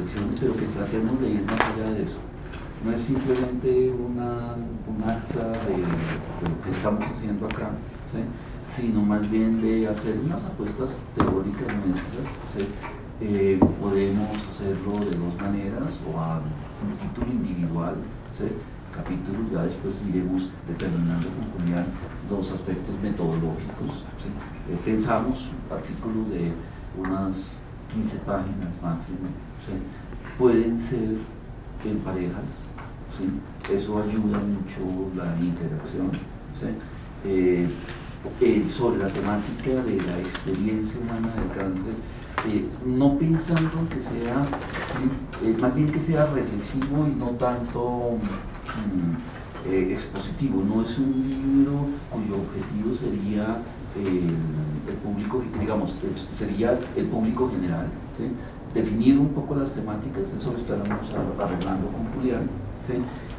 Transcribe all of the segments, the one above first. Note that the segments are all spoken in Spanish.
reflexiones, pero que tratemos de ir más allá de eso. No es simplemente un acta de lo que estamos haciendo acá, ¿sí? Sino más bien de hacer unas apuestas teóricas nuestras, ¿sí? Podemos hacerlo de dos maneras, o a un título individual, ¿sí? Capítulos, ya después iremos determinando con Julián los aspectos metodológicos, ¿sí? Pensamos artículos de unas 15 páginas máximo, ¿sí? Pueden ser en parejas, ¿sí? Eso ayuda mucho la interacción, ¿sí? Sobre la temática de la experiencia humana del cáncer, no pensando que sea, ¿sí? Más bien que sea reflexivo y no tanto expositivo. No es un libro cuyo objetivo sería el público, digamos, sería el público general, ¿sí? Definir un poco las temáticas, eso lo estaremos arreglando con Julián, ¿sí?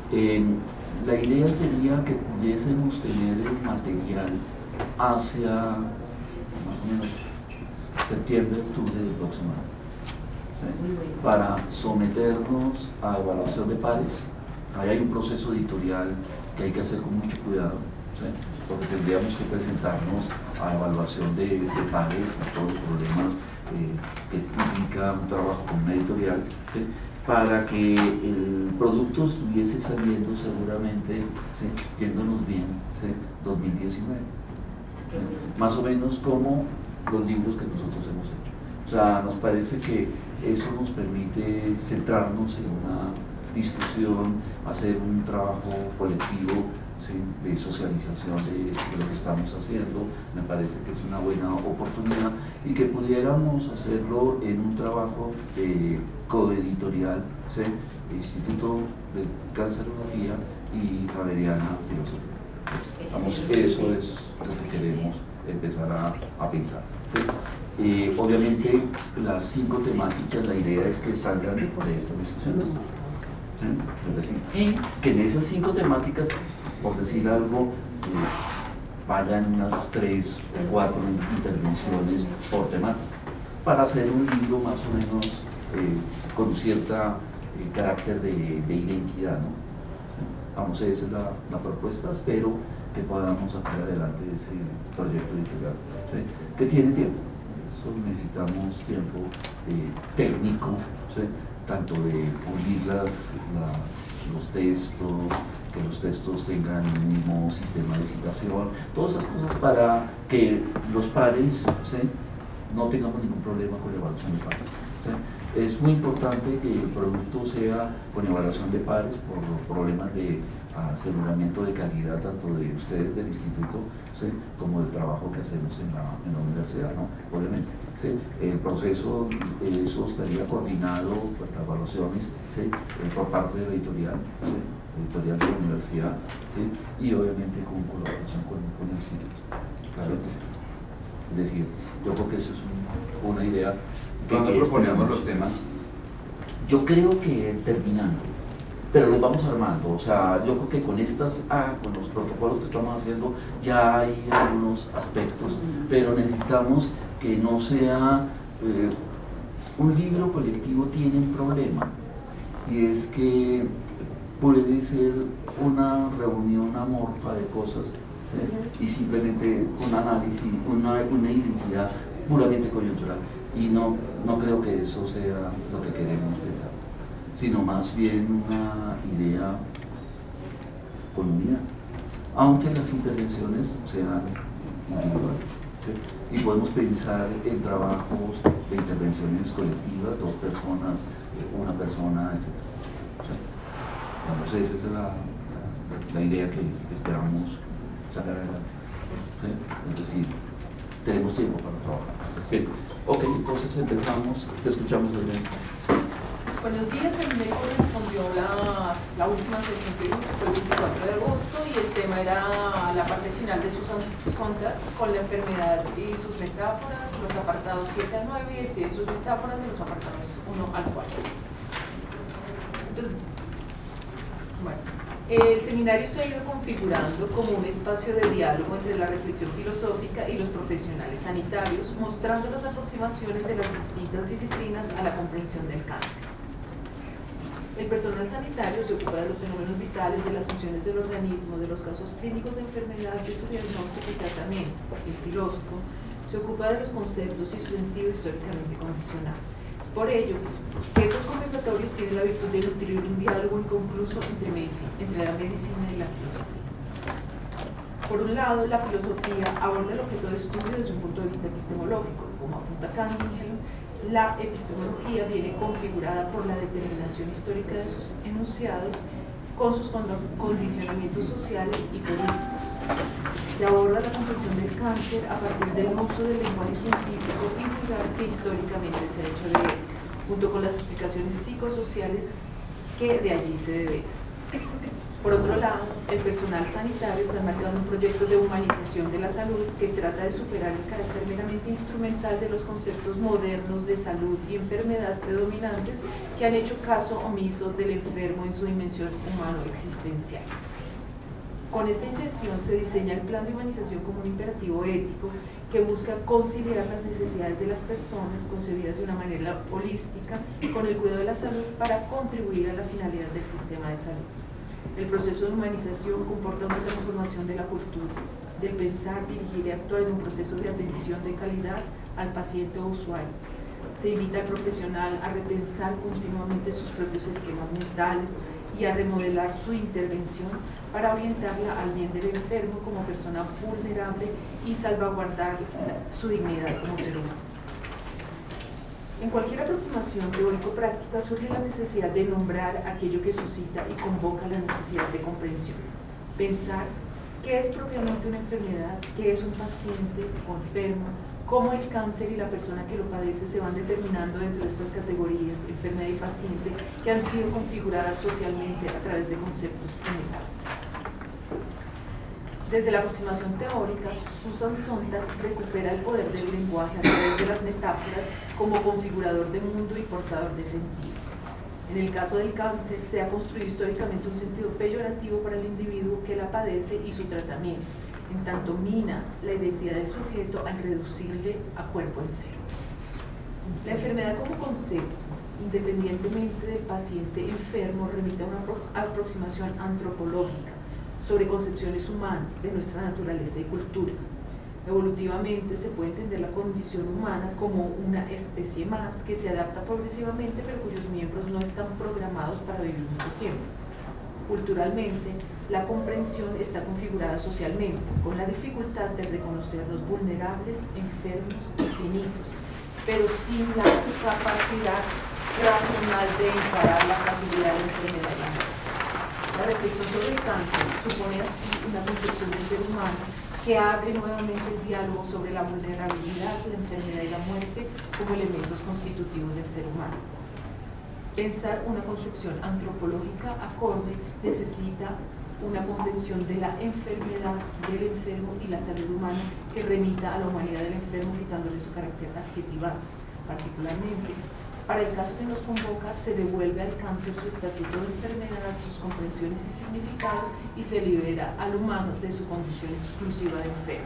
La idea sería que pudiésemos tener el material hacia más o menos septiembre, octubre del próximo año, ¿sí? Para someternos a evaluación de pares. Ahí hay un proceso editorial que hay que hacer con mucho cuidado, ¿sí? Porque tendríamos que presentarnos a evaluación de pares y todos los problemas que implica un trabajo con una editorial, ¿sí? Para que el producto estuviese saliendo seguramente, ¿sí? Yéndonos bien, ¿sí? 2019, ¿sí? Más o menos como los libros que nosotros hemos hecho. O sea, nos parece que eso nos permite centrarnos en una discusión, hacer un trabajo colectivo, ¿sí? De socialización de lo que estamos haciendo. Me parece que es una buena oportunidad y que pudiéramos hacerlo en un trabajo coeditorial, ¿sí? Instituto de Cancerología y Javeriana Filosofía. Vamos, eso es lo que queremos empezar a pensar, ¿sí? Obviamente las 5 temáticas, la idea es que salgan de esta discusión, ¿sí? Es decir, que en esas 5 temáticas, por decir algo, vayan unas 3 o 4 intervenciones por temática, para hacer un libro más o menos con cierta carácter de identidad, ¿no? Vamos, esa es la propuesta. Espero que podamos sacar adelante ese proyecto editorial, ¿sí? Que tiene tiempo. Eso necesitamos tiempo técnico, ¿sí? Tanto de pulir los textos, que los textos tengan el mismo sistema de citación, todas esas cosas para que los pares, ¿sí? No tengamos ningún problema con la evaluación de pares, ¿sí? Es muy importante que el producto sea con evaluación de pares por los problemas de aseguramiento de calidad tanto de ustedes del instituto, ¿sí? Como del trabajo que hacemos en la universidad, ¿no? Obviamente, ¿sí? El proceso, eso estaría coordinado por las evaluaciones, ¿sí? Por parte de la editorial, ¿sí? Editorial de la universidad, ¿sí? Y obviamente con colaboración con el instituto, claro que sí. Es decir, yo creo que eso es una idea. ¿Cuándo proponemos los temas? Yo creo que terminando, pero los vamos armando. O sea, yo creo que con con los protocolos que estamos haciendo ya hay algunos aspectos, pero necesitamos que no sea un libro colectivo. Tiene un problema, y es que puede ser una reunión amorfa de cosas, ¿sí? Y simplemente un análisis, una identidad puramente coyuntural. Y no creo que eso sea lo que queremos pensar, sino más bien una idea con unidad, aunque las intervenciones sean individuales, ¿sí? Y podemos pensar en trabajos de intervenciones colectivas, 2 personas, 1 persona, etc. ¿Sí? Vamos, esa es la idea que esperamos sacar adelante, ¿sí? Es decir, tenemos tiempo para trabajar. Bien. Ok, entonces empezamos, te escuchamos, Adrián. Buenos días, el médico respondió la última sesión que fue el 24 de agosto y el tema era la parte final de su sonda con la enfermedad y sus metáforas, los apartados 7 a 9 y el 6 de sus metáforas y los apartados 1 al 4. Entonces, bueno, el seminario se ha ido configurando como un espacio de diálogo entre la reflexión filosófica y los profesionales sanitarios, mostrando las aproximaciones de las distintas disciplinas a la comprensión del cáncer. El personal sanitario se ocupa de los fenómenos vitales, de las funciones del organismo, de los casos clínicos de enfermedad, de su diagnóstico y tratamiento. El filósofo se ocupa de los conceptos y su sentido históricamente condicionado. Es por ello que estos conversatorios tienen la virtud de nutrir un diálogo inconcluso entre la medicina y la filosofía. Por un lado, la filosofía aborda el objeto de estudio desde un punto de vista epistemológico, como apunta Kant. La epistemología viene configurada por la determinación histórica de sus enunciados con sus condicionamientos sociales y políticos. Se aborda la comprensión del cáncer a partir del uso del lenguaje científico y vulgar que históricamente se ha hecho de él, junto con las explicaciones psicosociales que de allí se deben. Por otro lado, el personal sanitario está enmarcado en un proyecto de humanización de la salud que trata de superar el carácter meramente instrumental de los conceptos modernos de salud y enfermedad predominantes que han hecho caso omiso del enfermo en su dimensión humano-existencial. Con esta intención se diseña el plan de humanización como un imperativo ético que busca conciliar las necesidades de las personas concebidas de una manera holística con el cuidado de la salud para contribuir a la finalidad del sistema de salud. El proceso de humanización comporta una transformación de la cultura, del pensar, dirigir y actuar en un proceso de atención de calidad al paciente o usuario. Se invita al profesional a repensar continuamente sus propios esquemas mentales y a remodelar su intervención para orientarla al bien del enfermo como persona vulnerable y salvaguardar su dignidad como ser humano. En cualquier aproximación teórico-práctica surge la necesidad de nombrar aquello que suscita y convoca la necesidad de comprensión. Pensar qué es propiamente una enfermedad, qué es un paciente o enfermo, cómo el cáncer y la persona que lo padece se van determinando dentro de estas categorías, enfermedad y paciente, que han sido configuradas socialmente a través de conceptos y metáforas. Desde la aproximación teórica, Susan Sontag recupera el poder del lenguaje a través de las metáforas como configurador de mundo y portador de sentido. En el caso del cáncer, se ha construido históricamente un sentido peyorativo para el individuo que la padece y su tratamiento, en tanto mina la identidad del sujeto al reducirle a cuerpo enfermo. La enfermedad como concepto, independientemente del paciente enfermo, remite a una aproximación antropológica sobre concepciones humanas de nuestra naturaleza y cultura. Evolutivamente se puede entender la condición humana como una especie más que se adapta progresivamente pero cuyos miembros no están programados para vivir mucho tiempo. Culturalmente, la comprensión está configurada socialmente, con la dificultad de reconocernos vulnerables, enfermos y finitos, pero sin la capacidad racional de encarar la fragilidad de la enfermedad y la muerte. La reflexión sobre el cáncer supone así una concepción del ser humano que abre nuevamente el diálogo sobre la vulnerabilidad, la enfermedad y la muerte como elementos constitutivos del ser humano. Pensar una concepción antropológica acorde necesita una comprensión de la enfermedad, del enfermo y la salud humana que remita a la humanidad del enfermo quitándole su carácter adjetivado. Particularmente, para el caso que nos convoca, se devuelve al cáncer su estatuto de enfermedad, sus comprensiones y significados y se libera al humano de su condición exclusiva de enfermo.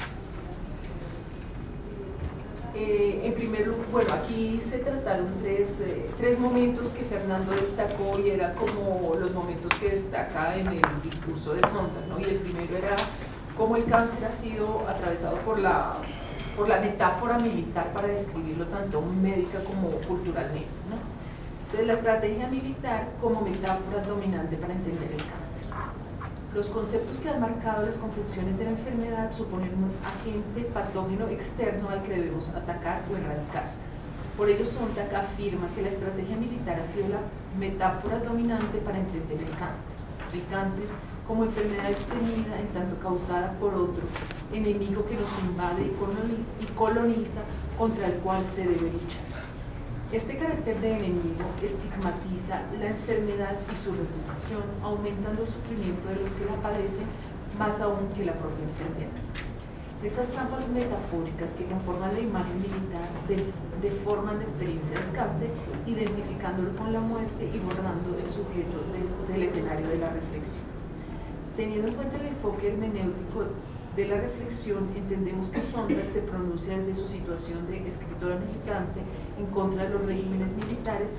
En primer lugar, bueno, aquí se trataron tres momentos que Fernando destacó y era como los momentos que destaca en el discurso de Sontag, ¿no? Y el primero era cómo el cáncer ha sido atravesado por la metáfora militar para describirlo tanto médica como culturalmente, ¿no? Entonces, la estrategia militar como metáfora dominante para entender el cáncer. Los conceptos que han marcado las comprensiones de la enfermedad suponen un agente patógeno externo al que debemos atacar o erradicar. Por ello, Sontag afirma que la estrategia militar ha sido la metáfora dominante para entender el cáncer. El cáncer como enfermedad extendida en tanto causada por otro enemigo que nos invade y coloniza, contra el cual se debe luchar. Este carácter de enemigo estigmatiza la enfermedad y su reputación, aumentando el sufrimiento de los que la padecen, más aún que la propia enfermedad. Estas trampas metafóricas que conforman la imagen militar deforman la experiencia del cáncer, identificándolo con la muerte y borrando el sujeto del escenario de la reflexión. Teniendo en cuenta el enfoque hermenéutico de la reflexión, entendemos que Sontag se pronuncia desde su situación de escritora militante en contra de los regímenes militares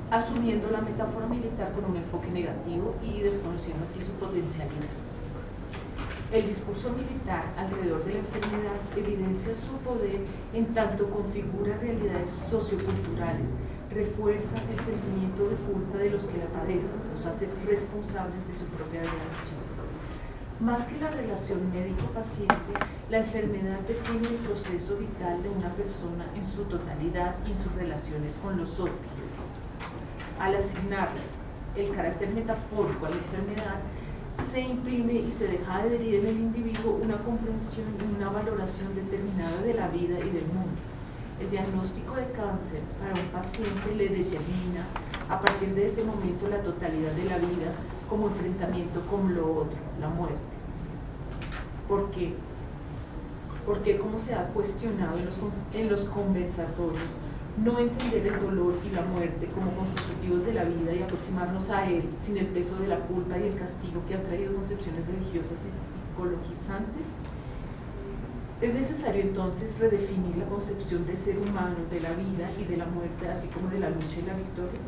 asumiendo la metáfora militar con un enfoque negativo y desconociendo así su potencialidad. El discurso militar alrededor de la enfermedad evidencia su poder en tanto configura realidades socioculturales, refuerza el sentimiento de culpa de los que la padecen, los hace responsables de su propia degradación. Más que la relación médico-paciente, la enfermedad define el proceso vital de una persona en su totalidad y en sus relaciones con los otros. Al asignarle el carácter metafórico a la enfermedad, se imprime y se deja adherir en el individuo una comprensión y una valoración determinada de la vida y del mundo. El diagnóstico de cáncer para un paciente le determina a partir de ese momento la totalidad de la vida como enfrentamiento con lo otro, la muerte. ¿Por qué? Porque, como se ha cuestionado en los conversatorios, no entender el dolor y la muerte como constitutivos de la vida y aproximarnos a él sin el peso de la culpa y el castigo que han traído concepciones religiosas y psicologizantes. Es necesario entonces redefinir la concepción de ser humano, de la vida y de la muerte, así como de la lucha y la victoria.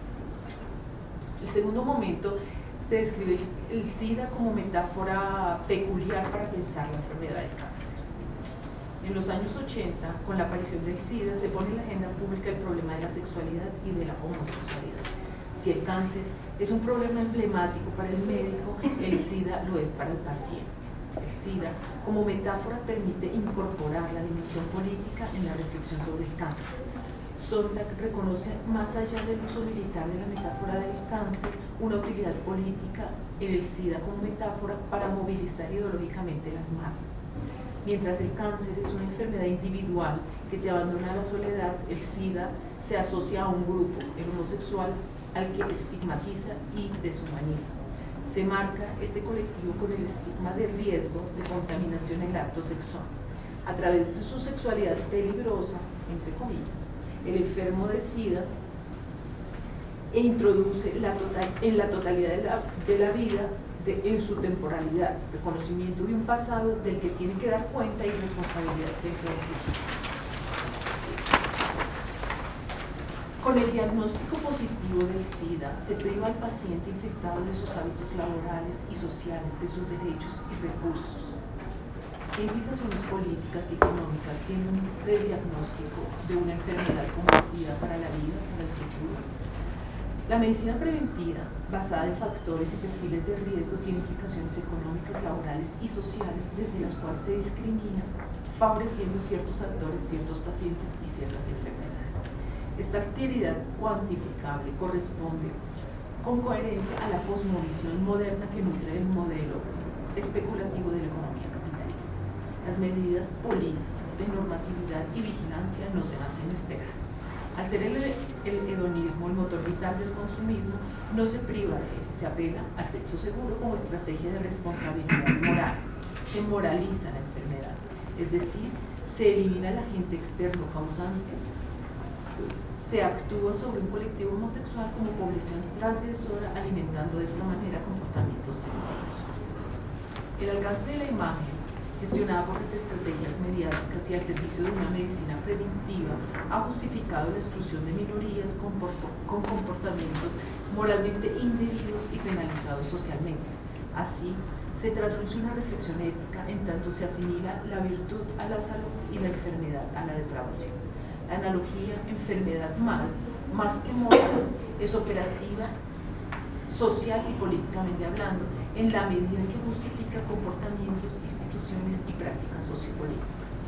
El segundo momento se describe el SIDA como metáfora peculiar para pensar la enfermedad del cáncer. En los años 80, con la aparición del SIDA, se pone en la agenda pública el problema de la sexualidad y de la homosexualidad. Si el cáncer es un problema emblemático para el médico, el SIDA lo es para el paciente. El SIDA, como metáfora, permite incorporar la dimensión política en la reflexión sobre el cáncer. Sontag reconoce, más allá del uso militar de la metáfora del cáncer, una utilidad política en el SIDA como metáfora para movilizar ideológicamente las masas. Mientras el cáncer es una enfermedad individual que te abandona a la soledad, el SIDA se asocia a un grupo, el homosexual, al que estigmatiza y deshumaniza. Se marca este colectivo con el estigma de riesgo de contaminación en el acto sexual. A través de su sexualidad peligrosa, entre comillas, el enfermo de SIDA introduce en la totalidad de la vida en su temporalidad, reconocimiento de un pasado del que tiene que dar cuenta y responsabilidad frente al futuro. Con el diagnóstico positivo del SIDA, se priva al paciente infectado de sus hábitos laborales y sociales, de sus derechos y recursos. ¿Qué implicaciones políticas y económicas tiene un prediagnóstico de una enfermedad como el SIDA para la vida, para el futuro? La medicina preventiva, basada en factores y perfiles de riesgo, tiene implicaciones económicas, laborales y sociales, desde las cuales se discrimina, favoreciendo ciertos actores, ciertos pacientes y ciertas enfermedades. Esta actividad cuantificable corresponde con coherencia a la cosmovisión moderna que nutre el modelo especulativo de la economía capitalista. Las medidas políticas de normatividad y vigilancia no se hacen esperar. Al ser el hedonismo el motor vital del consumismo, no se priva de él, se apela al sexo seguro como estrategia de responsabilidad moral. Se moraliza la enfermedad, es decir, se elimina el agente externo causante, se actúa sobre un colectivo homosexual como población transgresora, alimentando de esta manera comportamientos psicóticos. El alcance de la imagen, gestionada por las estrategias mediáticas y al servicio de una medicina preventiva, ha justificado la exclusión de minorías con comportamientos moralmente indebidos y penalizados socialmente. Así, se trasluce una reflexión ética en tanto se asimila la virtud a la salud y la enfermedad a la depravación. La analogía enfermedad-mal, más que moral, es operativa, social y políticamente hablando, en la medida en que justifica comportamientos, instituciones y prácticas sociopolíticas.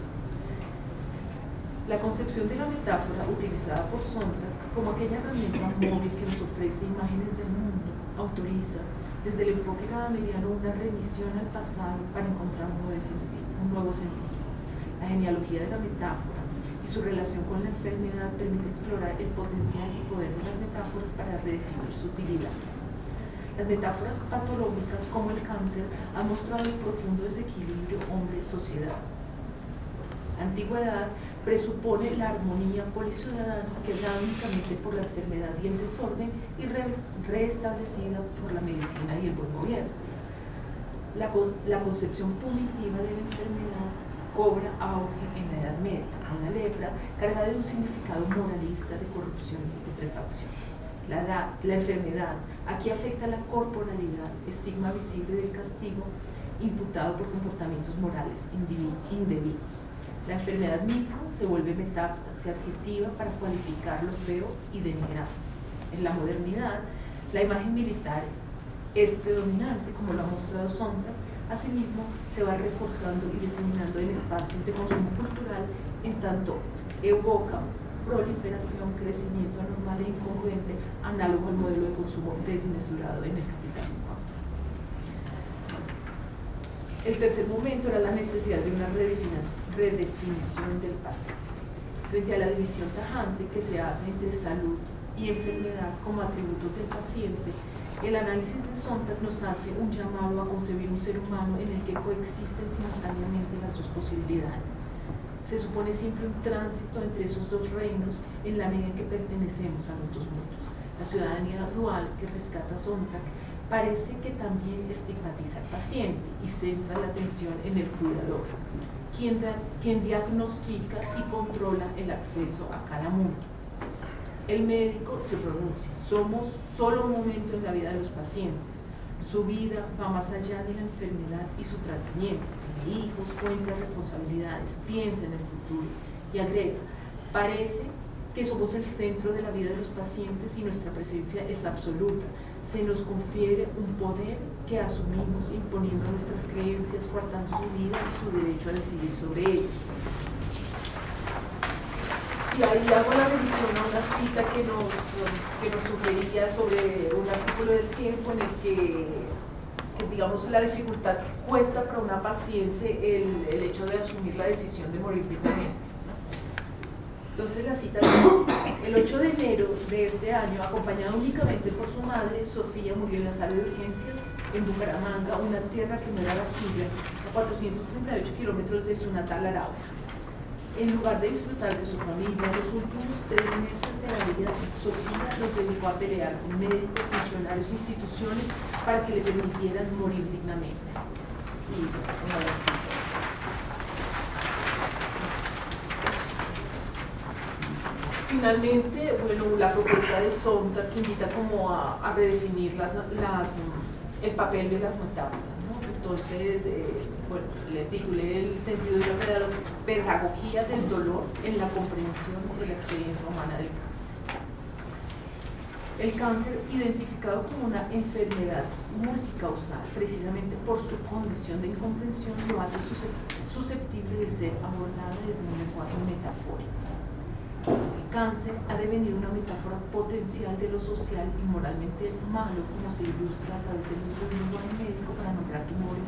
La concepción de la metáfora utilizada por Sontag como aquella herramienta móvil que nos ofrece imágenes del mundo autoriza desde el enfoque gadameriano una remisión al pasado para encontrar un nuevo sentido. La genealogía de la metáfora y su relación con la enfermedad permite explorar el potencial y poder de las metáforas para redefinir su utilidad. Las metáforas patológicas, como el cáncer, han mostrado el profundo desequilibrio hombre-sociedad. La antigüedad presupone la armonía policiudadana quebrada únicamente por la enfermedad y el desorden y restablecida por la medicina y el buen gobierno. La concepción punitiva de la enfermedad cobra auge en la Edad Media, una lepra cargada de un significado moralista de corrupción y putrefacción. la edad, la enfermedad. Aquí afecta la corporalidad, estigma visible del castigo imputado por comportamientos morales indebidos. La enfermedad misma se vuelve metáfora, se adjetiva para cualificar lo feo y denigrar. En la modernidad, la imagen militar es predominante, como lo ha mostrado Sontag. Asimismo, se va reforzando y diseminando en espacios de consumo cultural, en tanto evoca proliferación, crecimiento anormal e incongruente, análogo al modelo de consumo desmesurado en el capitalismo. El tercer momento era la necesidad de una redefinición del paciente. Frente a la división tajante que se hace entre salud y enfermedad como atributos del paciente, el análisis de Sontag nos hace un llamado a concebir un ser humano en el que coexisten simultáneamente las dos posibilidades. Se supone siempre un tránsito entre esos dos reinos en la medida en que pertenecemos a los dos mundos. La ciudadanía dual que rescata Sontag parece que también estigmatiza al paciente y centra la atención en el cuidador, quien diagnostica y controla el acceso a cada mundo. El médico se pronuncia: somos solo un momento en la vida de los pacientes. Su vida va más allá de la enfermedad y su tratamiento. Tiene hijos, cuenta responsabilidades, piensa en el futuro y agrega: parece que somos el centro de la vida de los pacientes y nuestra presencia es absoluta. Se nos confiere un poder que asumimos imponiendo nuestras creencias, coartando su vida y su derecho a decidir sobre ellos. Y ahí hago la mención a una cita que nos sugería sobre un artículo del Tiempo en el que digamos, la dificultad que cuesta para una paciente el hecho de asumir la decisión de morir dignamente. Entonces la cita dice: el 8 de enero de este año, acompañada únicamente por su madre, Sofía murió en la sala de urgencias en Bucaramanga, una tierra que no era la suya, a 438 kilómetros de su natal Arauca. En lugar de disfrutar de su familia, los últimos 3 meses de la vida, Sofía los dedicó a pelear con médicos, funcionarios e instituciones para que le permitieran morir dignamente. Y una cita. Finalmente, bueno, la propuesta de Sontag que invita como a redefinir el papel de las metáforas, ¿no? Entonces, bueno, le titulé el sentido de la pedagogía del dolor en la comprensión de la experiencia humana del cáncer. El cáncer, identificado como una enfermedad multicausal, precisamente por su condición de incomprensión, lo hace susceptible de ser abordada desde un lenguaje metafórico. El cáncer ha devenido una metáfora potencial de lo social y moralmente malo, como se ilustra a través del uso del lenguaje médico para nombrar tumores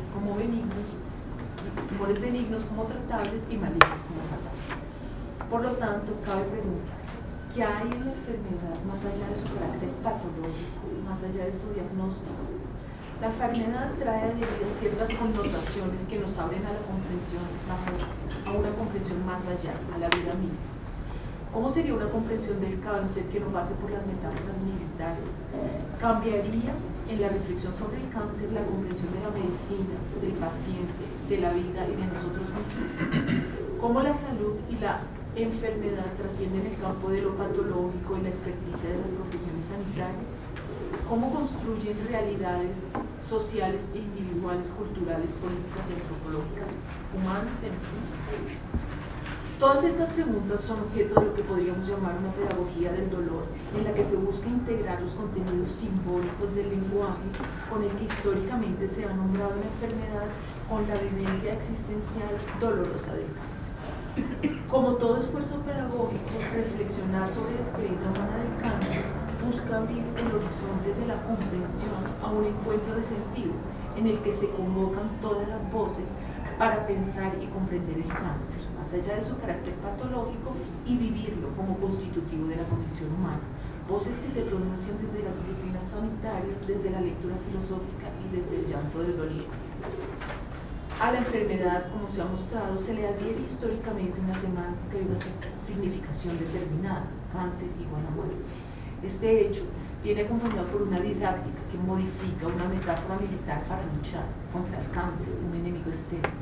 benignos como tratables y malignos como fatales. Por lo tanto, cabe preguntar: ¿qué hay en la enfermedad más allá de su carácter patológico y más allá de su diagnóstico? La enfermedad trae de vida ciertas connotaciones que nos abren a la comprensión más allá, a una comprensión más allá, a la vida misma. ¿Cómo sería una comprensión del cáncer que no pase por las metáforas militares? ¿Cambiaría en la reflexión sobre el cáncer la comprensión de la medicina, del paciente, de la vida y de nosotros mismos? ¿Cómo la salud y la enfermedad trascienden el campo de lo patológico y la experticia de las profesiones sanitarias? ¿Cómo construyen realidades sociales e individuales, culturales, políticas y antropológicas, humanas, en fin? Todas estas preguntas son objeto de lo que podríamos llamar una pedagogía del dolor, en la que se busca integrar los contenidos simbólicos del lenguaje con el que históricamente se ha nombrado la enfermedad con la vivencia existencial dolorosa del cáncer. Como todo esfuerzo pedagógico, reflexionar sobre la experiencia humana del cáncer busca abrir el horizonte de la comprensión a un encuentro de sentidos en el que se convocan todas las voces para pensar y comprender el cáncer, más allá de su carácter patológico, y vivirlo como constitutivo de la condición humana. Voces que se pronuncian desde las disciplinas sanitarias, desde la lectura filosófica y desde el llanto del doliente. A la enfermedad, como se ha mostrado, se le adhiere históricamente una semántica y una significación determinada: cáncer igual a muerte. Este hecho viene acompañado por una didáctica que modifica una metáfora militar para luchar contra el cáncer, un enemigo externo.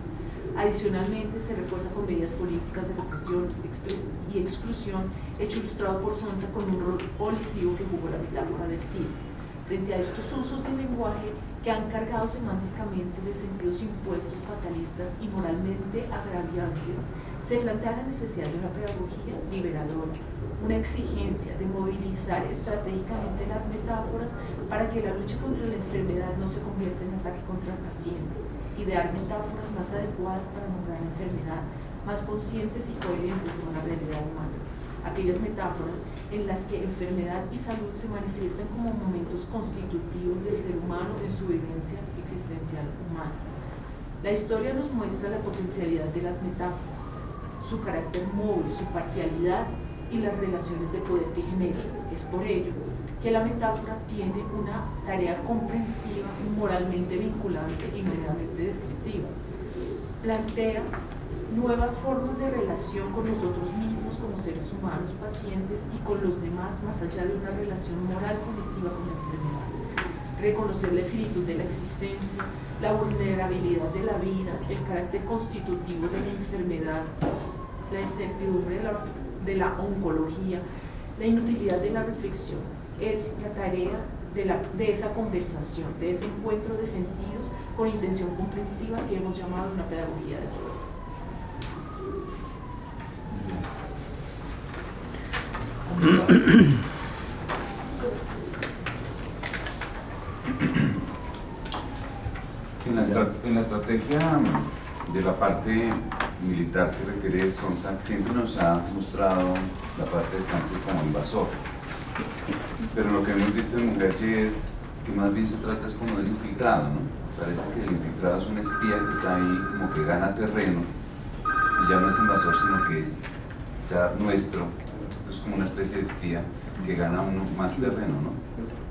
Adicionalmente, se refuerza con medidas políticas de represión y exclusión, hecho ilustrado por Sontag con un rol policivo que jugó la metáfora del cine. Frente a estos usos del lenguaje que han cargado semánticamente de sentidos impuestos, fatalistas y moralmente agraviantes, se plantea la necesidad de una pedagogía liberadora, una exigencia de movilizar estratégicamente las metáforas para que la lucha contra la enfermedad no se convierta en ataque contra el paciente, idear metáforas más adecuadas para nombrar la enfermedad, más conscientes y coherentes con la realidad humana. Aquellas metáforas en las que enfermedad y salud se manifiestan como momentos constitutivos del ser humano en su vivencia existencial humana. La historia nos muestra la potencialidad de las metáforas, su carácter móvil, su parcialidad y las relaciones de poder que generan. Es por ello que la metáfora tiene una tarea comprensiva, moralmente vinculante y meramente descriptiva. Plantea nuevas formas de relación con nosotros mismos como seres humanos, pacientes y con los demás, más allá de una relación moral colectiva con la enfermedad. Reconocer la finitud de la existencia, la vulnerabilidad de la vida, el carácter constitutivo de la enfermedad, la incertidumbre de la oncología, la inutilidad de la reflexión, es la tarea de esa conversación, de ese encuentro de sentidos con intención comprensiva que hemos llamado una pedagogía de todo. En la estrategia de la parte militar que requiere Sontag siempre nos ha mostrado la parte del cáncer como invasor, pero lo que hemos visto en Mujerje es que más bien se trata es como del infiltrado, ¿no? Parece que el infiltrado es un espía que está ahí como que gana terreno y ya no es invasor sino que es ya nuestro, es como una especie de espía que gana uno más terreno, ¿no?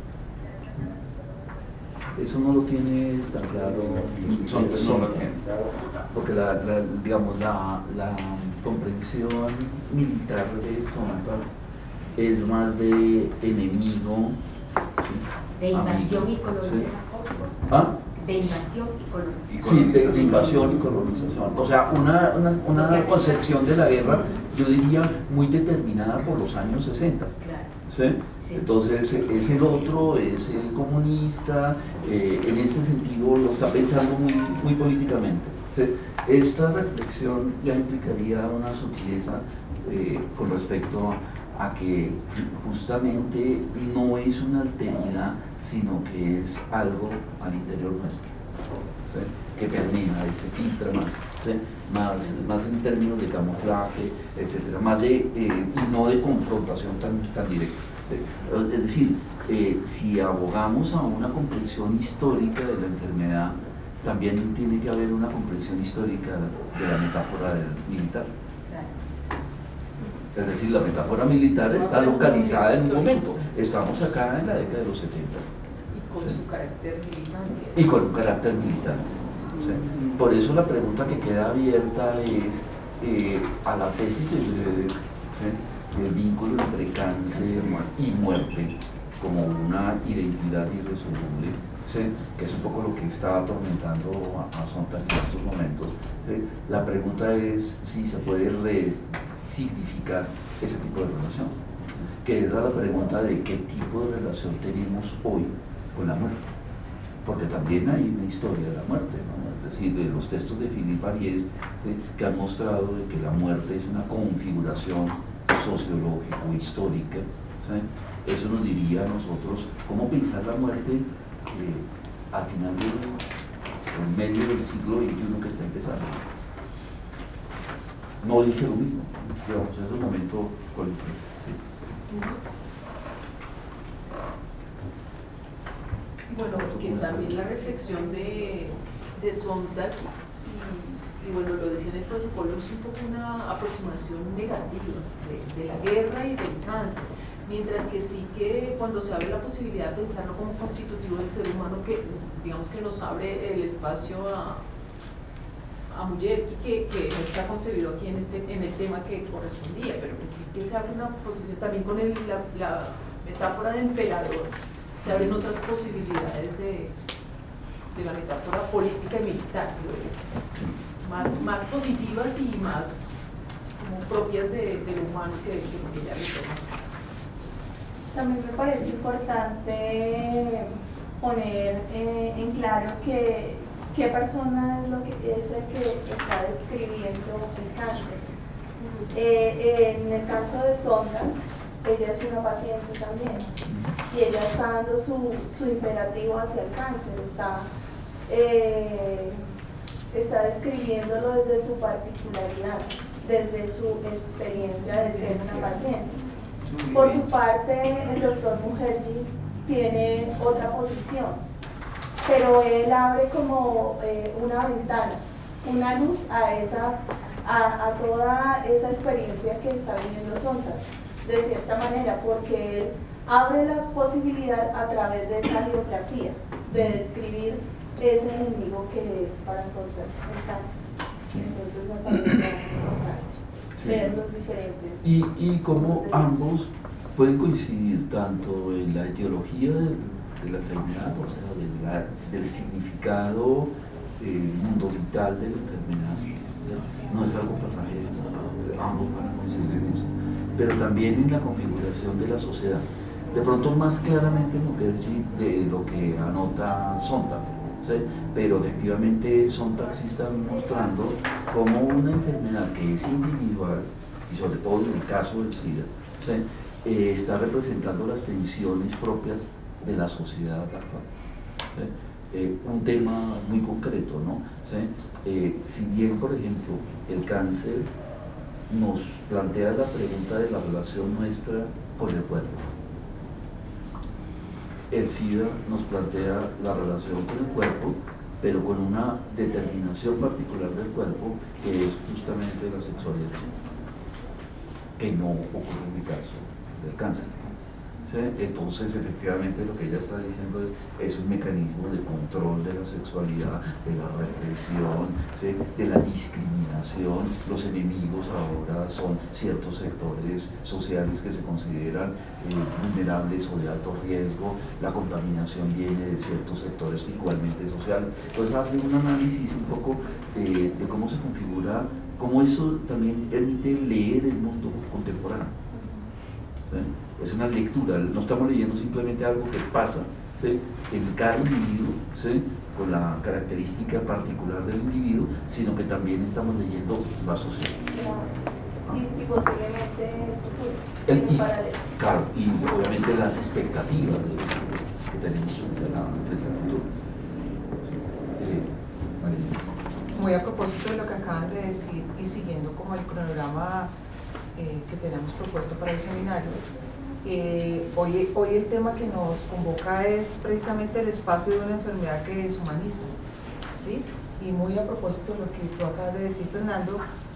Eso no lo tiene tan claro Sontag, porque digamos, la comprensión militar de Sontag es más de enemigo, de invasión y colonización. ¿Sí? ¿Ah? De invasión y colonización. Sí, de invasión y colonización. O sea, una concepción de la guerra, yo diría, muy determinada por los años 60. Claro. ¿Sí? Sí. Entonces, es el otro, es el comunista, en ese sentido lo está pensando muy políticamente. ¿Sí? Esta reflexión ya implicaría una sutileza con respecto a que justamente no es una alteridad, sino que es algo al interior nuestro, ¿sí? Que termina, se filtra más, ¿sí? más en términos de camuflaje, etcétera, más y no de confrontación tan directa. ¿Sí? Es decir, si abogamos a una comprensión histórica de la enfermedad, también tiene que haber una comprensión histórica de la metáfora del militar. Es decir, la metáfora militar está localizada en un momento. Estamos acá en la década de los 70. Y con su carácter militante. Y con un carácter militante. ¿Sí? Por eso la pregunta que queda abierta es a la tesis de Brecht, ¿sí? El vínculo entre cáncer y muerte como una identidad irresoluble, ¿sí? Que es un poco lo que está atormentando a Sontag en estos momentos. ¿Sí? La pregunta es si se puede resignificar ese tipo de relación, que es la pregunta de qué tipo de relación tenemos hoy con la muerte, porque también hay una historia de la muerte, ¿no? Es decir, de los textos de Philippe Ariès, ¿sí? Que han mostrado de que la muerte es una configuración sociológico-histórica, ¿sí? Eso nos diría a nosotros cómo pensar la muerte al final en medio del siglo XXI que está empezando. No dice lo mismo, digamos, es un momento colectivo. ¿Sí? Bueno, que también la reflexión de Sontag y bueno, lo decía en el protocolo, es un poco una aproximación negativa de la guerra y del cáncer, mientras que sí que cuando se abre la posibilidad de pensarlo como constitutivo del ser humano, que digamos que nos abre el espacio a Mujerje, que no está concebido aquí en el tema que correspondía, pero que sí que se abre una posición también con la metáfora de emperador, se abren otras posibilidades de la metáfora política y militar, creo yo. más positivas y más como propias de lo humano que ella retoma. También me parece importante poner en claro que qué persona es el que está describiendo el cáncer. En el caso de Sonda, ella es una paciente también y ella está dando su imperativo hacia el cáncer, está describiéndolo desde su particularidad, desde su experiencia de ser una paciente. Por su parte, el doctor Mukherjee tiene otra posición, pero él abre como una ventana, una luz a toda esa experiencia que está viviendo Sontag, de cierta manera, porque él abre la posibilidad a través de esa biografía de describir ese enemigo que es para Sontag el cáncer. Entonces me parece importante ver los diferentes. Y cómo ambos pueden coincidir tanto en la etiología de la enfermedad, o sea, del significado mundo vital de la enfermedad. No es algo pasajero, ambos van a coincidir en eso, pero también en la configuración de la sociedad. De pronto más claramente en Mukherjee de lo que anota Sontag, ¿sí? Pero efectivamente Sontag sí está mostrando como una enfermedad que es individual, y sobre todo en el caso del SIDA, ¿sí? Está representando las tensiones propias de la sociedad actual. ¿Sí? Un tema muy concreto, ¿no? ¿Sí? Si bien, por ejemplo, el cáncer nos plantea la pregunta de la relación nuestra con el cuerpo, el SIDA nos plantea la relación con el cuerpo, pero con una determinación particular del cuerpo que es justamente la sexualidad, que no ocurre en el caso del cáncer. ¿Sí? Entonces, efectivamente, lo que ella está diciendo es un mecanismo de control de la sexualidad, de la represión, ¿sí? De la discriminación. Los enemigos ahora son ciertos sectores sociales que se consideran vulnerables o de alto riesgo. La contaminación viene de ciertos sectores igualmente sociales. Entonces, hace un análisis un poco de cómo se configura, cómo eso también permite leer el mundo contemporáneo. ¿Sí? Es una lectura, no estamos leyendo simplemente algo que pasa, ¿sí? En cada individuo, ¿sí? Con la característica particular del individuo, sino que también estamos leyendo la sociedad. Y posiblemente el futuro, claro, y obviamente las expectativas que tenemos frente al futuro. Muy a propósito de lo que acaban de decir y siguiendo como el cronograma que tenemos propuesto para el seminario, hoy el tema que nos convoca es precisamente el espacio de una enfermedad que deshumaniza, ¿sí? Y muy a propósito de lo que tú acabas de decir, Fernando,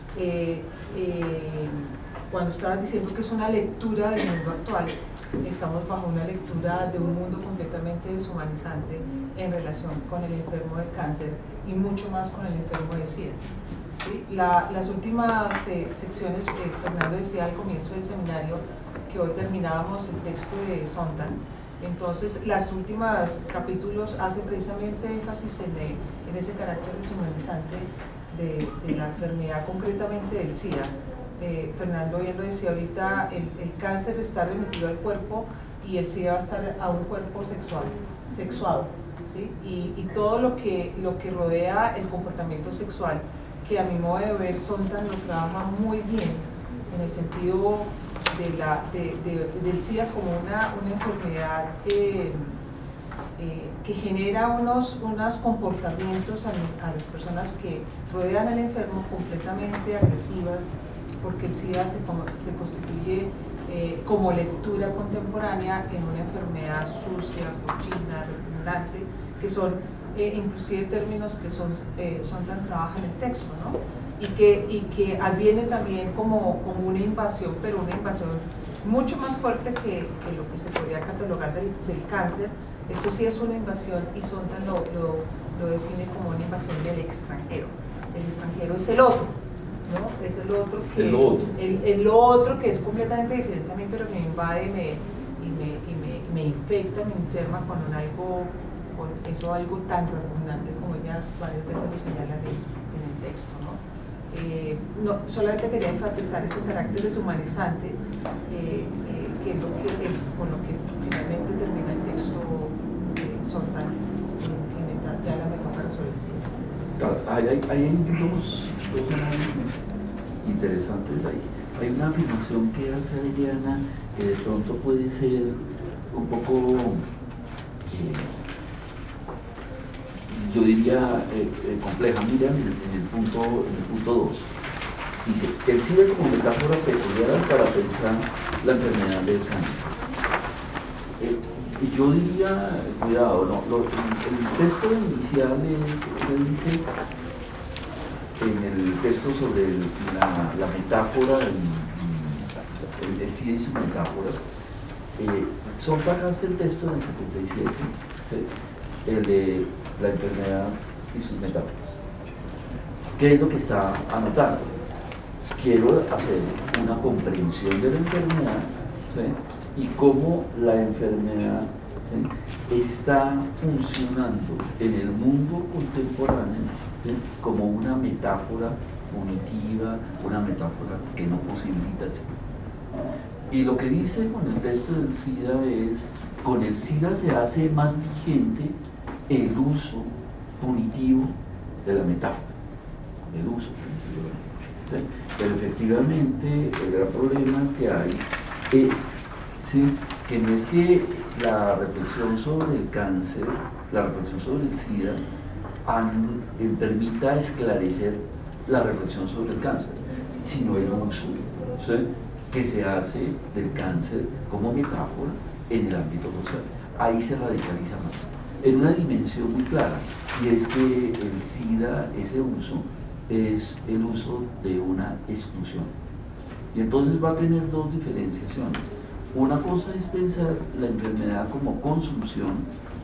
cuando estabas diciendo que es una lectura del mundo actual, estamos bajo una lectura de un mundo completamente deshumanizante en relación con el enfermo de cáncer y mucho más con el enfermo de SIDA. ¿Sí? Las últimas secciones, Fernando decía al comienzo del seminario que hoy terminábamos el texto de Sontag. Entonces, las últimas capítulos hacen precisamente énfasis en ese carácter deshumanizante de la enfermedad, concretamente del SIDA. Fernando bien lo decía ahorita, el cáncer está remitido al cuerpo y el SIDA va a estar a un cuerpo sexuado, ¿sí? Y todo lo que rodea el comportamiento sexual, que a mi modo de ver Sontag lo trabaja muy bien en el sentido del SIDA como una enfermedad que genera unos comportamientos a las personas que rodean al enfermo completamente agresivas, porque el SIDA se constituye como lectura contemporánea en una enfermedad sucia, cochina, repugnante, que son inclusive términos que Sontag trabaja en el texto, ¿no? Y que adviene también como una invasión, pero una invasión mucho más fuerte que lo que se podría catalogar del cáncer. Esto sí es una invasión y Sontag lo define como una invasión del extranjero. El extranjero es el otro, ¿no? Es el otro que es completamente diferente a mí, pero me invade me infecta, me enferma con algo tan repugnante como ella varias veces lo señala en el texto, ¿no? Solamente quería enfatizar ese carácter deshumanizante, que es lo que es con lo que finalmente termina el texto Sontag en ya la metáfora sobre el cielo. Claro, hay dos análisis interesantes ahí. Hay una afirmación que hace Adriana que de pronto puede ser un poco, yo diría, compleja. Mira en el punto 2. Dice, el SIDA como metáfora peculiar para pensar la enfermedad del cáncer. Yo diría, cuidado, no, el texto inicial dice, en el texto sobre la metáfora, el SIDA y sus metáforas, Sontag hace el texto del 77, ¿sí? El de la enfermedad y sus metáforas. ¿Qué es lo que está anotando? Quiero hacer una comprensión de la enfermedad, ¿sí? Y cómo la enfermedad, ¿sí?, está funcionando en el mundo contemporáneo, ¿sí?, como una metáfora punitiva, una metáfora que no posibilita, etc. Y lo que dice con el texto del SIDA es, con el SIDA se hace más vigente el uso punitivo de la metáfora, el uso punitivo, ¿sí? Pero efectivamente el gran problema que hay es, ¿sí?, que no es que la reflexión sobre el cáncer, la reflexión sobre el SIDA permita esclarecer la reflexión sobre el cáncer, sino el uso, ¿sí?, que se hace del cáncer como metáfora en el ámbito social. Ahí se radicaliza más, en una dimensión muy clara, y es que el SIDA, ese uso, es el uso de una exclusión. Y entonces va a tener dos diferenciaciones. Una cosa es pensar la enfermedad como consumirse,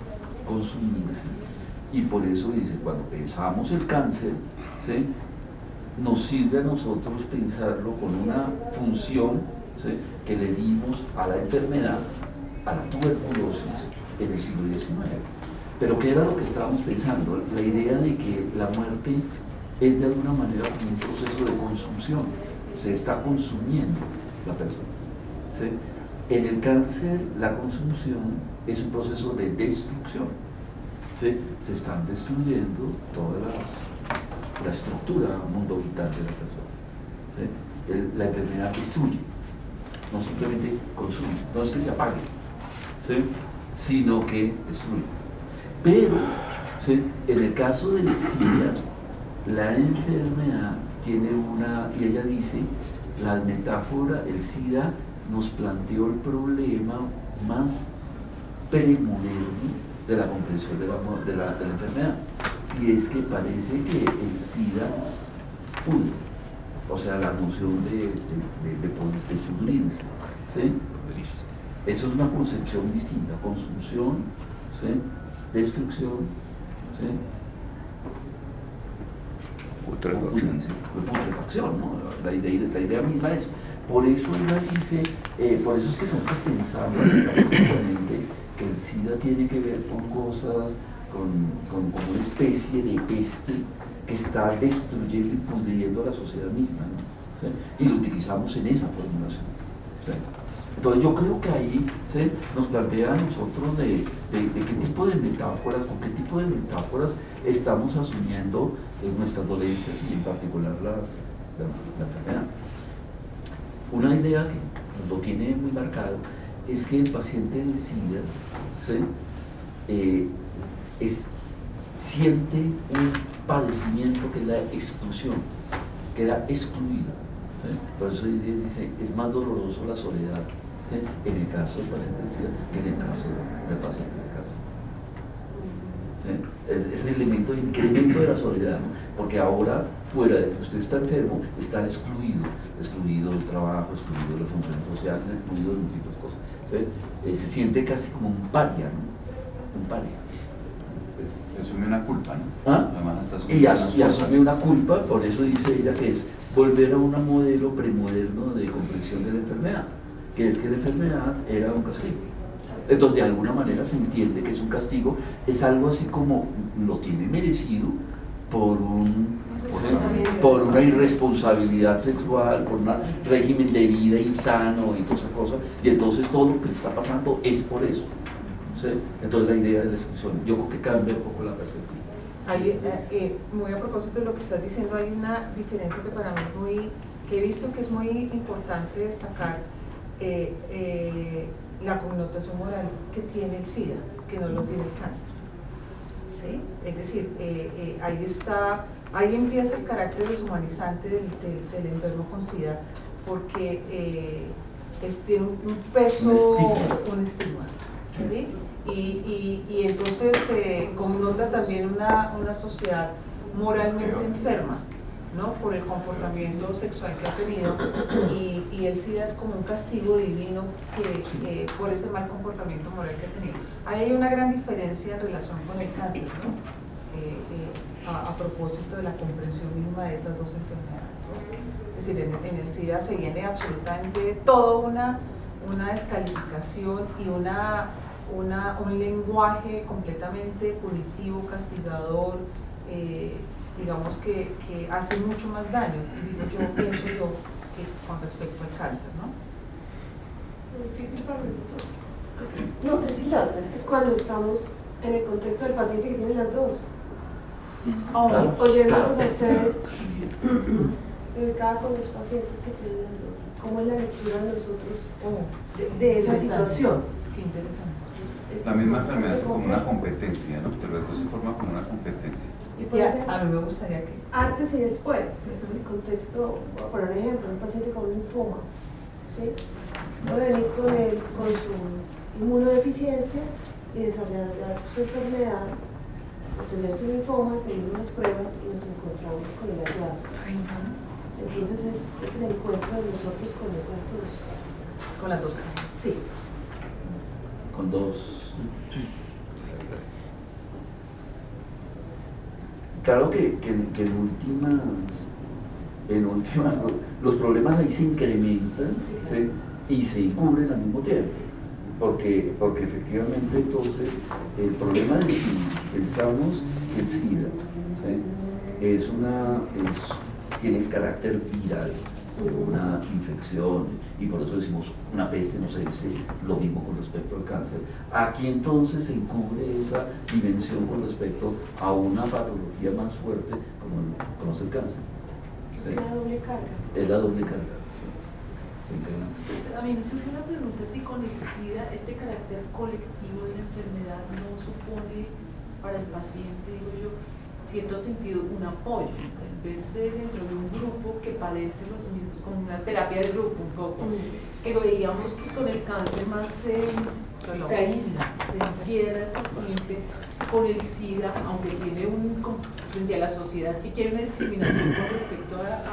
y por eso dice, cuando pensamos el cáncer, ¿sí?, nos sirve a nosotros pensarlo con una función, ¿sí?, que le dimos a la enfermedad, a la tuberculosis en el siglo XIX. Pero ¿qué era lo que estábamos pensando? La idea de que la muerte es de alguna manera como un proceso de consumción, se está consumiendo la persona, ¿sí? En el cáncer la consumción es un proceso de destrucción, ¿sí? Se están destruyendo toda la estructura mundo vital de la persona, ¿sí? La enfermedad destruye, no simplemente consume, no es que se apague, ¿sí?, sino que destruye. Pero, ¿sí?, en el caso del SIDA, la enfermedad tiene y ella dice, la metáfora, el SIDA nos planteó el problema más premoderno de la comprensión de la enfermedad, y es que parece que el SIDA pudre, o sea, la noción de pudrirse, ¿sí? Eso es una concepción distinta, consumición, ¿sí?, destrucción, ¿sí?, putrefacción, ¿no? La idea misma es, por eso ella dice, por eso es que nosotros pensamos que el SIDA tiene que ver con cosas, con una especie de peste que está destruyendo y pudriendo a la sociedad misma, ¿no? ¿Sí? Y lo utilizamos en esa formulación, ¿sí? Entonces yo creo que ahí, ¿sí?, nos plantea a nosotros de qué tipo de metáforas, con qué tipo de metáforas estamos asumiendo nuestras dolencias y en particular la enfermedad. Una idea que lo tiene muy marcado es que el paciente de SIDA, ¿sí?, siente un padecimiento que es la exclusión, queda excluido, ¿sí? Por eso dice, es más doloroso la soledad, ¿sí?, en el caso del paciente de SIDA que en el caso del paciente de cáncer, ¿sí? Es el elemento de incremento de la soledad, ¿no? Porque ahora, fuera de que usted está enfermo, está excluido del trabajo, excluido de las funciones sociales, excluido de múltiples cosas, ¿sí? Se siente casi como un paria, ¿no? Un paria. Asume una culpa, ¿no? ¿Ah? Además, y asume una culpa, por eso dice ella que es volver a un modelo premoderno de comprensión de la enfermedad, que es que la enfermedad era un castigo. Entonces, de alguna manera se entiende que es un castigo, es algo así como lo tiene merecido por un ¿sí? Por una irresponsabilidad sexual, por un régimen de vida insano y toda esa cosa, y entonces todo lo que está pasando es por eso. ¿Sí? Entonces la idea de la exclusión, yo creo que cambia un poco la perspectiva. Muy a propósito de lo que estás diciendo, hay una diferencia que para mí que he visto que es muy importante destacar, la connotación moral que tiene el SIDA, que no lo tiene el cáncer. ¿Sí? Es decir, ahí empieza el carácter deshumanizante del enfermo con SIDA, porque tiene un peso, un estigma. ¿Sí? Y entonces connota también una sociedad moralmente enferma, ¿no? Por el comportamiento sexual que ha tenido, y el SIDA es como un castigo divino por ese mal comportamiento moral que ha tenido. Ahí hay una gran diferencia en relación con el cáncer, ¿no? A propósito de la comprensión misma de esas dos enfermedades, ¿no? Es decir, en el SIDA se viene absolutamente toda una descalificación y un lenguaje completamente punitivo, castigador, digamos que hace mucho más daño, pienso yo, que con respecto al cáncer, ¿no? Es difícil para nosotros. No, es cuando estamos en el contexto del paciente que tiene las dos. Oyéndolos a ustedes, cada con los pacientes que tienen las dos, ¿cómo es la lectura de nosotros de esa situación? Qué interesante. La misma enfermedad es como una competencia, ¿no? Pero luego se forma como una competencia. Y puede ser a mí me gustaría que antes y después, en el contexto, voy a poner un ejemplo, un paciente con linfoma, ¿sí? Puede venir con su inmunodeficiencia y desarrollar su enfermedad, obtener su linfoma, pedir unas pruebas y nos encontramos con el hallazgo. Entonces es el encuentro de nosotros con esas dos. con las dos caras. Sí. Con dos. Claro que en últimas los problemas ahí se incrementan, Sí, claro. ¿sí? Y se cubren al mismo tiempo, porque efectivamente entonces el problema de si pensamos que el SIDA, ¿sí? Tiene el carácter viral, una infección, y por eso decimos una peste, no se dice lo mismo con respecto al cáncer. Aquí entonces se encubre esa dimensión con respecto a una patología más fuerte como es el cáncer. Es la doble carga. Es la doble carga. Sí. A mí me surge una pregunta, si con el SIDA este carácter colectivo de la enfermedad no supone para el paciente, digo yo, cierto sentido, un apoyo, el verse dentro de un grupo que padece los mismos, como una terapia de grupo un poco, que veíamos que con el cáncer más se aísla, se encierra el paciente. Con el SIDA, aunque tiene frente a la sociedad, sí que hay una discriminación con respecto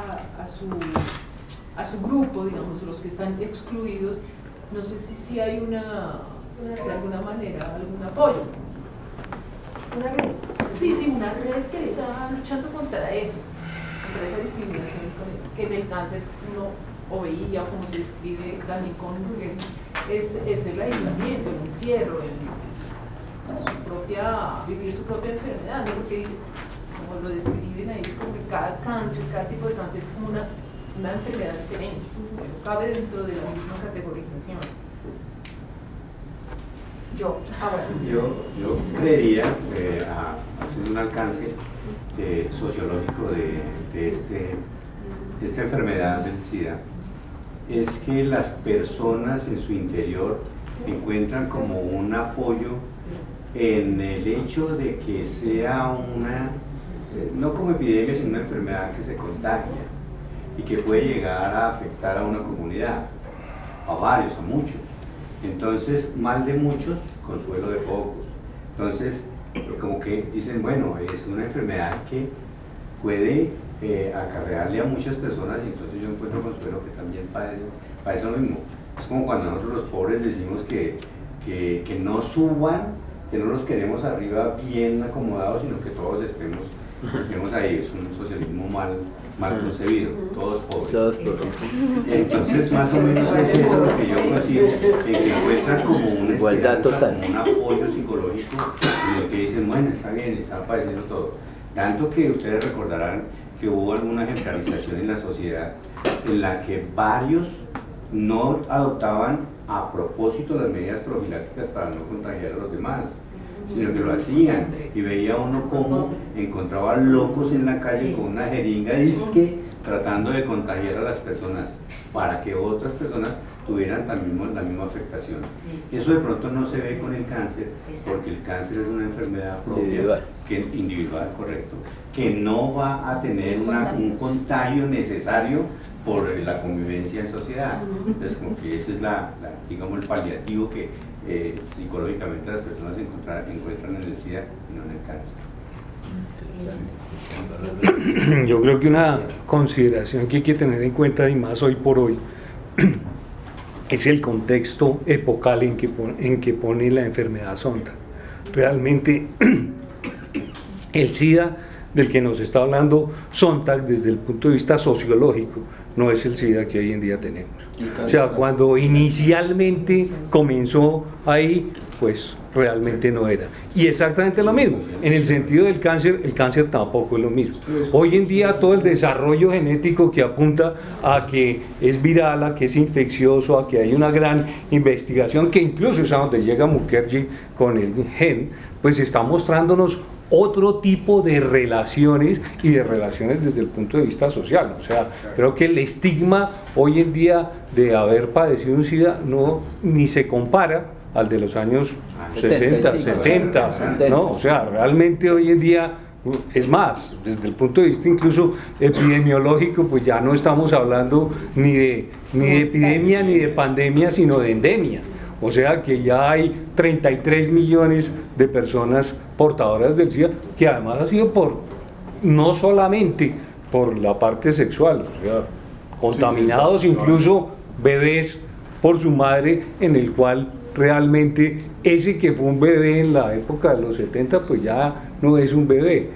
a su grupo, digamos, los que están excluidos, no sé si hay de alguna manera, algún apoyo. Una red. Sí, una red que está luchando contra eso, contra esa discriminación, que en el cáncer uno o veía, como se describe también con mujeres, es el aislamiento, el encierro, vivir su propia enfermedad, ¿no? Porque dice, como lo describen ahí, es como que cada tipo de cáncer es como una enfermedad diferente, pero cabe dentro de la misma categorización. Yo creería, haciendo un alcance sociológico de esta enfermedad del SIDA, es que las personas en su interior encuentran como un apoyo en el hecho de que sea no como epidemia, sino una enfermedad que se contagia y que puede llegar a afectar a una comunidad, a varios, a muchos. Entonces, mal de muchos, consuelo de pocos. Entonces, como que dicen, bueno, es una enfermedad que puede acarrearle a muchas personas, y entonces yo encuentro consuelo que también padece lo mismo. Es como cuando nosotros los pobres decimos que no suban, que no los queremos arriba bien acomodados, sino que todos estemos ahí. Es un socialismo mal concebido, todos pobres. Entonces, más o menos es eso lo que yo consigo, que encuentran como una esperanza, como un apoyo psicológico, en el que dicen, bueno, está bien, está padeciendo todo. Tanto que ustedes recordarán que hubo alguna ejemplarización en la sociedad en la que varios no adoptaban a propósito las medidas profilácticas para no contagiar a los demás, sino que lo hacían, y veía uno cómo encontraba locos en la calle con una jeringa disque tratando de contagiar a las personas para que otras personas tuvieran también la misma afectación. Eso de pronto no se ve con el cáncer, porque el cáncer es una enfermedad propia, individual, correcto, que no va a tener un contagio necesario por la convivencia en sociedad. Entonces, como que ese es digamos, el paliativo que psicológicamente las personas encuentran en el SIDA y no en el cáncer. Yo creo que una consideración que hay que tener en cuenta, y más hoy por hoy, es el contexto epocal en que pone la enfermedad Sontag. Realmente el SIDA del que nos está hablando Sontag desde el punto de vista sociológico no es el SIDA que hoy en día tenemos. O sea, cuando inicialmente comenzó ahí, pues realmente no era. Y exactamente lo mismo, en el sentido del cáncer, el cáncer tampoco es lo mismo. Hoy en día todo el desarrollo genético que apunta a que es viral, a que es infeccioso, a que hay una gran investigación, que incluso es a donde llega Mukherjee con el gen, pues está mostrándonos otro tipo de relaciones, y de relaciones desde el punto de vista social. O sea, creo que el estigma hoy en día de haber padecido un SIDA ni se compara al de los años 60, 70, ¿no? O sea, realmente hoy en día, es más, desde el punto de vista incluso epidemiológico, pues ya no estamos hablando ni de epidemia ni de pandemia, sino de endemia. O sea que ya hay 33 millones de personas portadoras del SIDA, que además ha sido no solamente por la parte sexual, o sea, contaminados incluso bebés por su madre, en el cual realmente ese que fue un bebé en la época de los 70, pues ya no es un bebé.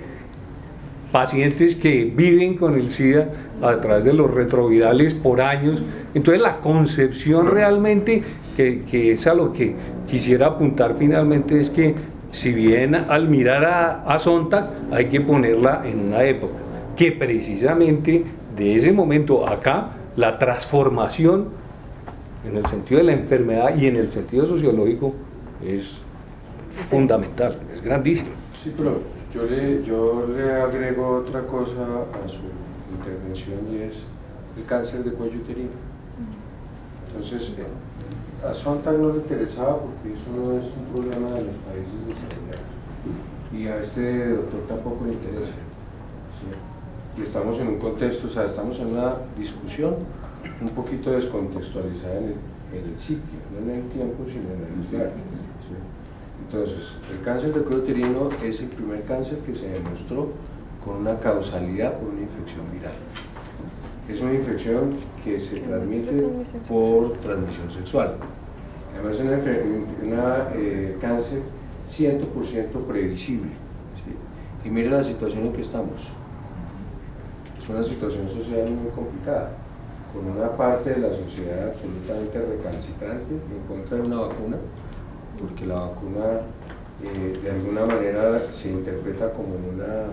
Pacientes que viven con el SIDA a través de los retrovirales por años. Entonces la concepción realmente, que es a lo que quisiera apuntar finalmente, es que si bien al mirar a Sontag hay que ponerla en una época, que precisamente de ese momento acá, la transformación en el sentido de la enfermedad y en el sentido sociológico es fundamental, es grandísimo. Sí, pero yo le agrego otra cosa a su intervención, y es el cáncer de cuello uterino. Entonces, a Sontag no le interesaba porque eso no es un problema de los países desarrollados, y a este doctor tampoco le interesa, ¿sí? Y estamos en un contexto, o sea, estamos en una discusión un poquito descontextualizada en el sitio, no en el tiempo, sino en el lugar, ¿sí? Entonces, el cáncer de cuello uterino es el primer cáncer que se demostró con una causalidad por una infección viral. Es una infección que se transmite por transmisión sexual. Además es un cáncer 100% previsible, ¿sí? Y mire la situación en que estamos. Es una situación social muy complicada, con una parte de la sociedad absolutamente recalcitrante en contra de una vacuna, porque la vacuna de alguna manera se interpreta como una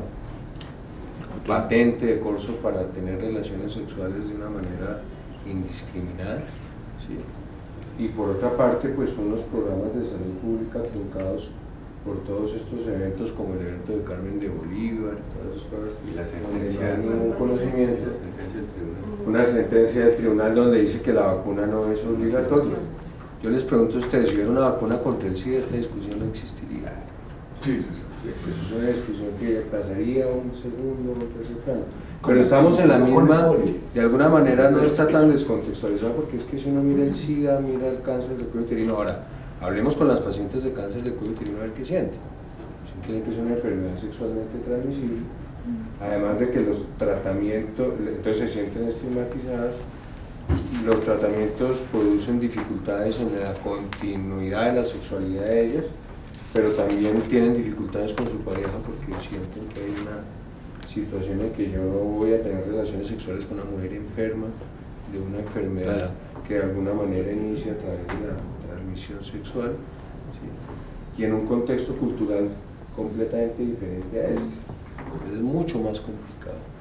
patente de corso para tener relaciones sexuales de una manera indiscriminada, ¿sí? Y por otra parte, pues unos programas de salud pública truncados por todos estos eventos, como el evento de Carmen de Bolívar, todas esas cosas, y la sentencia, donde no hay ningún conocimiento, una sentencia del tribunal donde dice que la vacuna no es obligatoria. Yo les pregunto a ustedes, si hubiera una vacuna contra el SIDA, esta discusión no existiría. Sí. Eso es una discusión que pasaría un segundo, un tercer plano. Pero estamos en la misma, de alguna manera no está tan descontextualizado, porque es que si uno mira el SIDA, mira el cáncer de cuello uterino. Ahora, hablemos con las pacientes de cáncer de cuello uterino a ver qué sienten. Sienten que es una enfermedad sexualmente transmisible, además de que los tratamientos, entonces se sienten estigmatizadas, los tratamientos producen dificultades en la continuidad de la sexualidad de ellas, pero también tienen dificultades con su pareja porque sienten que hay una situación en que yo no voy a tener relaciones sexuales con una mujer enferma de una enfermedad que de alguna manera inicia a través de la transmisión sexual, ¿sí? Y en un contexto cultural completamente diferente a este. Entonces es mucho más complicado.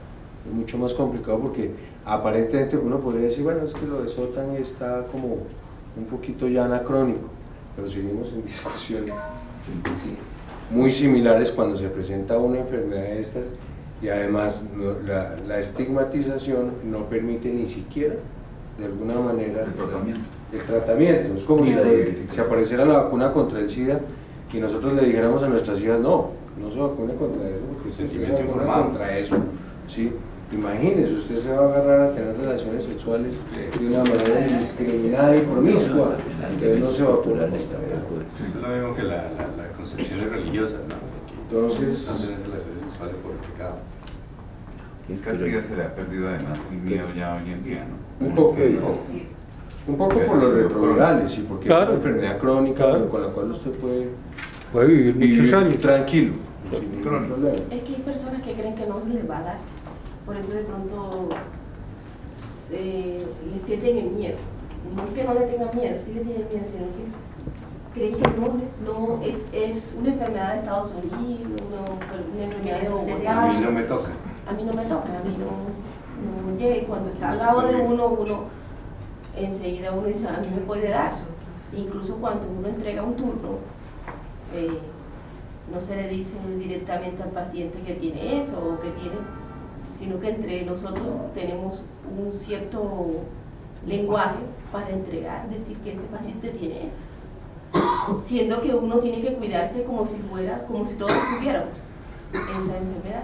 Es mucho más complicado porque aparentemente uno podría decir, bueno, es que lo de Sótano está como un poquito ya anacrónico, pero seguimos en discusiones muy similares cuando se presenta una enfermedad de estas, y además la estigmatización no permite ni siquiera de alguna manera el tratamiento. Es como si apareciera la vacuna contra el SIDA y nosotros le dijéramos a nuestras hijas, no se vacune contra eso, porque usted se vacuna contra eso, ¿sí? Imagínese, usted se va a agarrar a tener relaciones sexuales de una manera indiscriminada y promiscua, entonces no se vacuna contra eso. Es lo mismo que las concepciones religiosas, ¿no? Entonces, no tener relaciones sexuales por el pecado. Es que al SIDA se le ha perdido además el miedo ya hoy en día, ¿no? Un poco por los retrovirales y porque claro, es una enfermedad crónica, claro, con la cual usted puede vivir muchos años tranquilo, sin ningún problema. Es que hay personas que creen que no se les va a dar, por eso de pronto les pierden el miedo. No es que no le tengan miedo, sí le tienen miedo, sino que creen que no es una enfermedad de Estados Unidos, una enfermedad de Bogotá. A mí no me toca. A mí no me toca, a mí no llega. Cuando está al lado de uno enseguida uno dice, a mí me puede dar. Incluso cuando uno entrega un turno, no se le dice directamente al paciente que tiene eso o que tiene, sino que entre nosotros tenemos un cierto lenguaje para entregar, decir que ese paciente tiene esto, siendo que uno tiene que cuidarse como si todos tuviéramos esa enfermedad.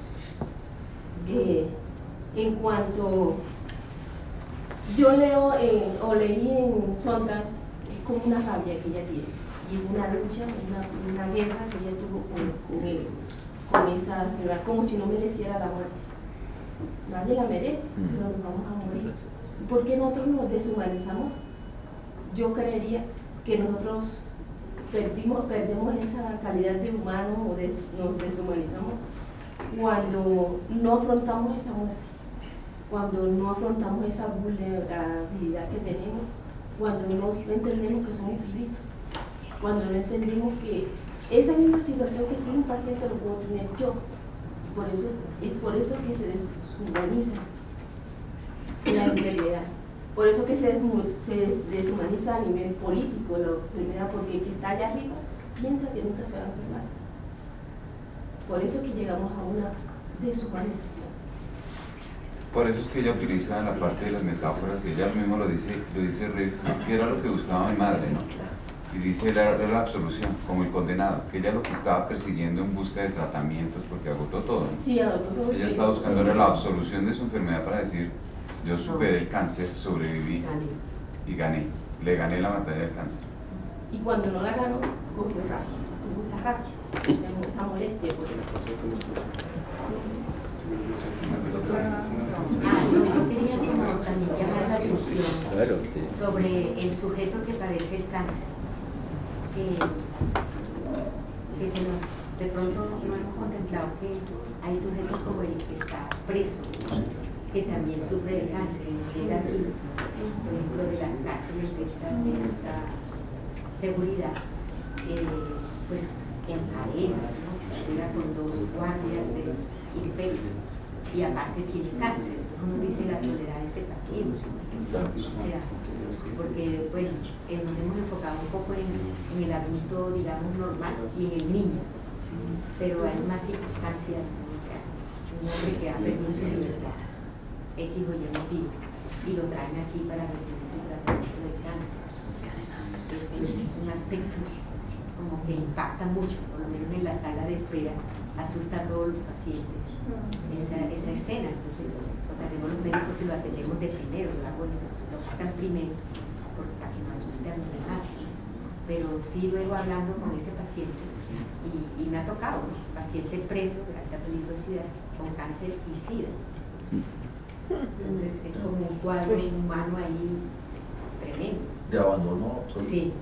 En cuanto yo leo o leí en Sontag, es como una rabia que ella tiene y una lucha, una guerra que ella tuvo con esa enfermedad, como si no mereciera la muerte. Nadie la merece, pero nos vamos a morir. ¿Por qué nosotros nos deshumanizamos? Yo creería que nosotros perdemos esa calidad de humano o nos deshumanizamos cuando no afrontamos esa muerte, cuando no afrontamos esa vulnerabilidad que tenemos, cuando no entendemos que somos finitos, cuando no entendemos que esa misma situación que tiene un paciente lo puedo tener yo. Es por eso que se deshumaniza la enfermedad, por eso que se deshumaniza a nivel político la enfermedad, porque el que está allá arriba piensa que nunca se va a enfermar. Por eso que llegamos a una deshumanización. Por eso es que ella utiliza la parte de las metáforas, y ella mismo lo dice Riff, que era lo que buscaba mi madre, ¿no? Y dice, era la absolución, como el condenado, que ella lo que estaba persiguiendo en busca de tratamientos, porque agotó todo, ¿no? Sí, agotó todo. Ella estaba buscando era la absolución de su enfermedad para decir, yo superé el cáncer, sobreviví y gané, le gané la batalla del cáncer. Y cuando no la ganó, cogió rabia, tuvo esa rabia, esa molestia por eso. Yo quería como también llamar la atención sobre el sujeto que padece el cáncer, que de pronto no hemos contemplado que hay sujetos como el que está preso, que también sufre de cáncer y llega aquí, por ejemplo, de las cárceles de esta seguridad, pues en cadenas, ¿no? Llega con 2 guardias de imperio y aparte tiene cáncer. Uno dice la soledad de ese paciente, o sea, porque bueno, nos hemos enfocado un poco en el adulto, digamos, normal y en el niño, pero hay más circunstancias, o sea, un hombre que ha perdido su libertad, X o Y motivo, y lo traen aquí para recibir su tratamiento de cáncer. Ese es un aspecto como que impacta mucho, por lo menos en la sala de espera, asusta a todos los pacientes, esa escena. Entonces, lo que hacemos los médicos que lo atendemos de primero, yo hago eso, lo pasan primero, para que no asuste a los demás. Pero sí, luego hablando con ese paciente, y me ha tocado, ¿no? Paciente preso de alta peligrosidad, con cáncer y SIDA. Entonces, es como un cuadro humano ahí tremendo. De abandono absoluto. Sí.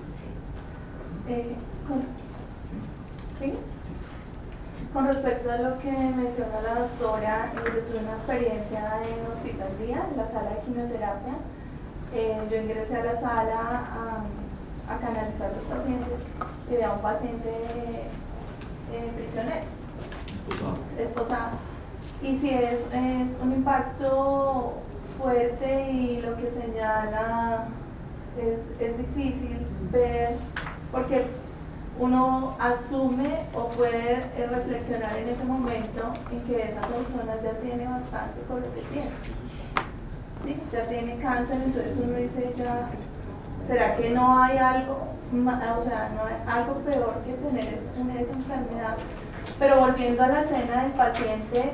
¿Sí? Con respecto a lo que menciona la doctora, yo tuve una experiencia en Hospital Día, en la sala de quimioterapia. Yo ingresé a la sala a canalizar los pacientes y había un paciente prisionero, esposado. y si es un impacto fuerte y lo que señala es difícil ver, porque uno asume o puede reflexionar en ese momento en que esa persona ya tiene bastante con lo que tiene, ¿sí? Ya tiene cáncer, entonces uno dice ya, ¿será que no hay algo, o sea, no hay algo peor que tener esa enfermedad? Pero volviendo a la escena del paciente,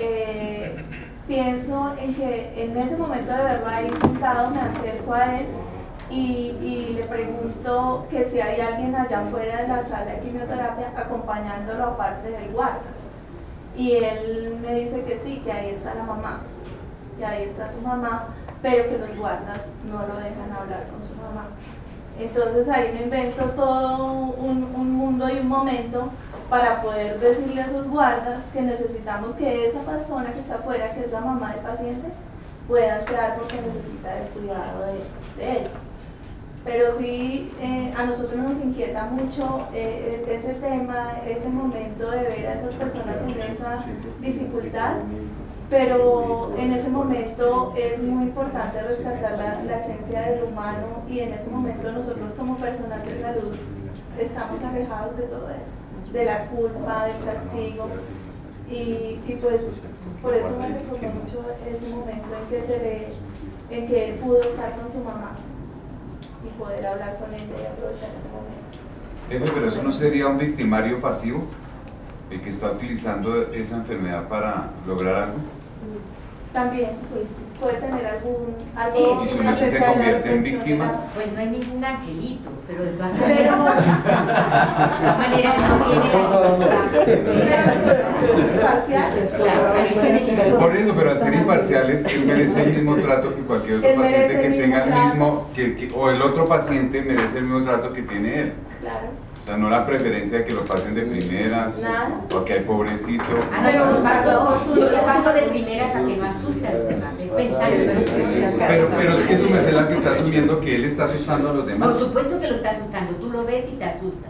pienso en que en ese momento de verlo ahí sentado me acerco a él y le pregunto que si hay alguien allá afuera de la sala de quimioterapia acompañándolo aparte del guarda. Y él me dice que sí, que ahí está la mamá, que ahí está su mamá, pero que los guardas no lo dejan hablar con su mamá. Entonces ahí me invento todo un mundo y un momento para poder decirle a esos guardas que necesitamos que esa persona que está afuera, que es la mamá del paciente, pueda entrar porque necesita el cuidado de él. Pero sí, a nosotros nos inquieta mucho ese tema, ese momento de ver a esas personas en esa dificultad, pero en ese momento es muy importante rescatar la esencia del humano, y en ese momento nosotros como personal de salud estamos alejados de todo eso, de la culpa, del castigo, y pues por eso me recordó mucho ese momento en que él pudo estar con su mamá y poder hablar con ella y aprovechar ese momento. Pero eso no sería un victimario pasivo, el que está utilizando esa enfermedad para lograr algo. También pues, puede tener algo ¿Y si uno se convierte en víctima? Pues no hay ningún angelito, pero de todas maneras no tiene imparciales. Claro, por eso, pero al ser imparciales, él merece el mismo trato que cualquier otro paciente que tenga el mismo, o el otro paciente merece el mismo trato que tiene él. Claro. O sea, no la preferencia de que lo pasen de primeras, o que hay pobrecito. Pero yo paso de primeras a que no asusta a los demás. Pero es que su merced la que está asumiendo que él está asustando a los demás. Por supuesto que lo está asustando, tú lo ves y te asustas.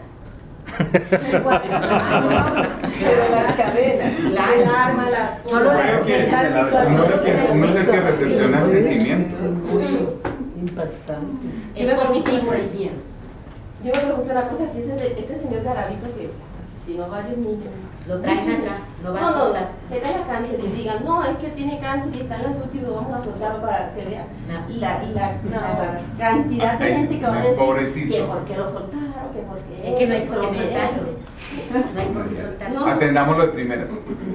Las cadenas, la arma, solo uno es el que recepciona el sentimiento. Es positivo el bien. Yo me pregunto una cosa, si este señor Garavito que asesinó a varios niños, lo traen acá, no va a asustar. metan a cáncer y digan, no, es que tiene cáncer y está en las últimas, vamos a soltarlo para que vean la cantidad de gente que va a decir que por qué lo soltaron, que por qué. Es que no hay por qué soltarlo. No hay por qué soltarlo. Atendámoslo de primeras.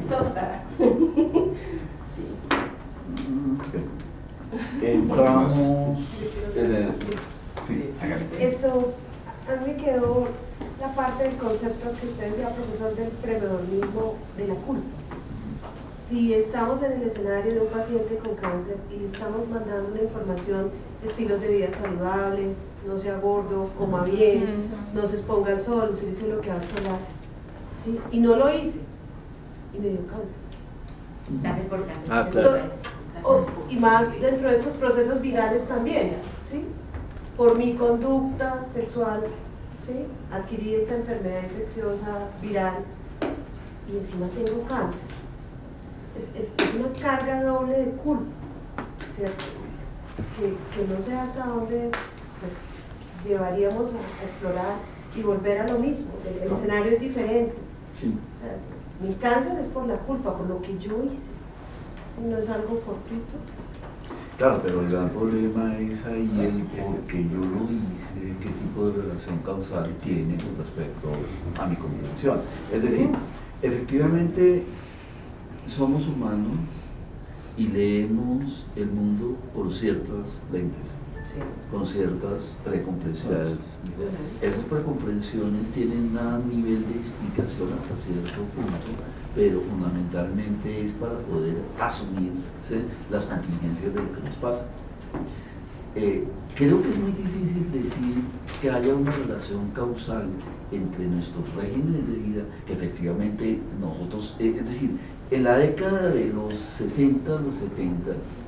Entramos en el... Sí, hágale. Esto, a mí me quedó la parte del concepto que usted decía, profesor, del predominismo de la culpa. Si estamos en el escenario de un paciente con cáncer y estamos mandando una información, estilos de vida saludable, no sea gordo, coma bien, no se exponga al sol, utilice lo que al sol hace, ¿sí? Y no lo hice, y me dio cáncer. Está reforzando. Claro. Y más dentro de estos procesos virales también, ¿sí? Por mi conducta sexual, ¿sí? Adquirí esta enfermedad infecciosa viral y encima tengo cáncer. Es una carga doble de culpa, ¿cierto? Que no sé hasta dónde pues, llevaríamos a explorar y volver a lo mismo. El escenario es diferente. Sí. O sea, mi cáncer es por la culpa, por lo que yo hice. Si no es algo fortuito. Claro, pero el gran problema es ahí el por qué yo lo hice, qué tipo de relación causal tiene con respecto a mi convicción. Es decir, efectivamente somos humanos y leemos el mundo con ciertas lentes, con ciertas precomprensiones. Esas precomprensiones tienen un nivel de explicación hasta cierto punto, pero fundamentalmente es para poder asumir, ¿sí?, las contingencias de lo que nos pasa. Creo que es muy difícil decir que haya una relación causal entre nuestros regímenes de vida, que efectivamente nosotros, es decir, en la década de los 60, los 70,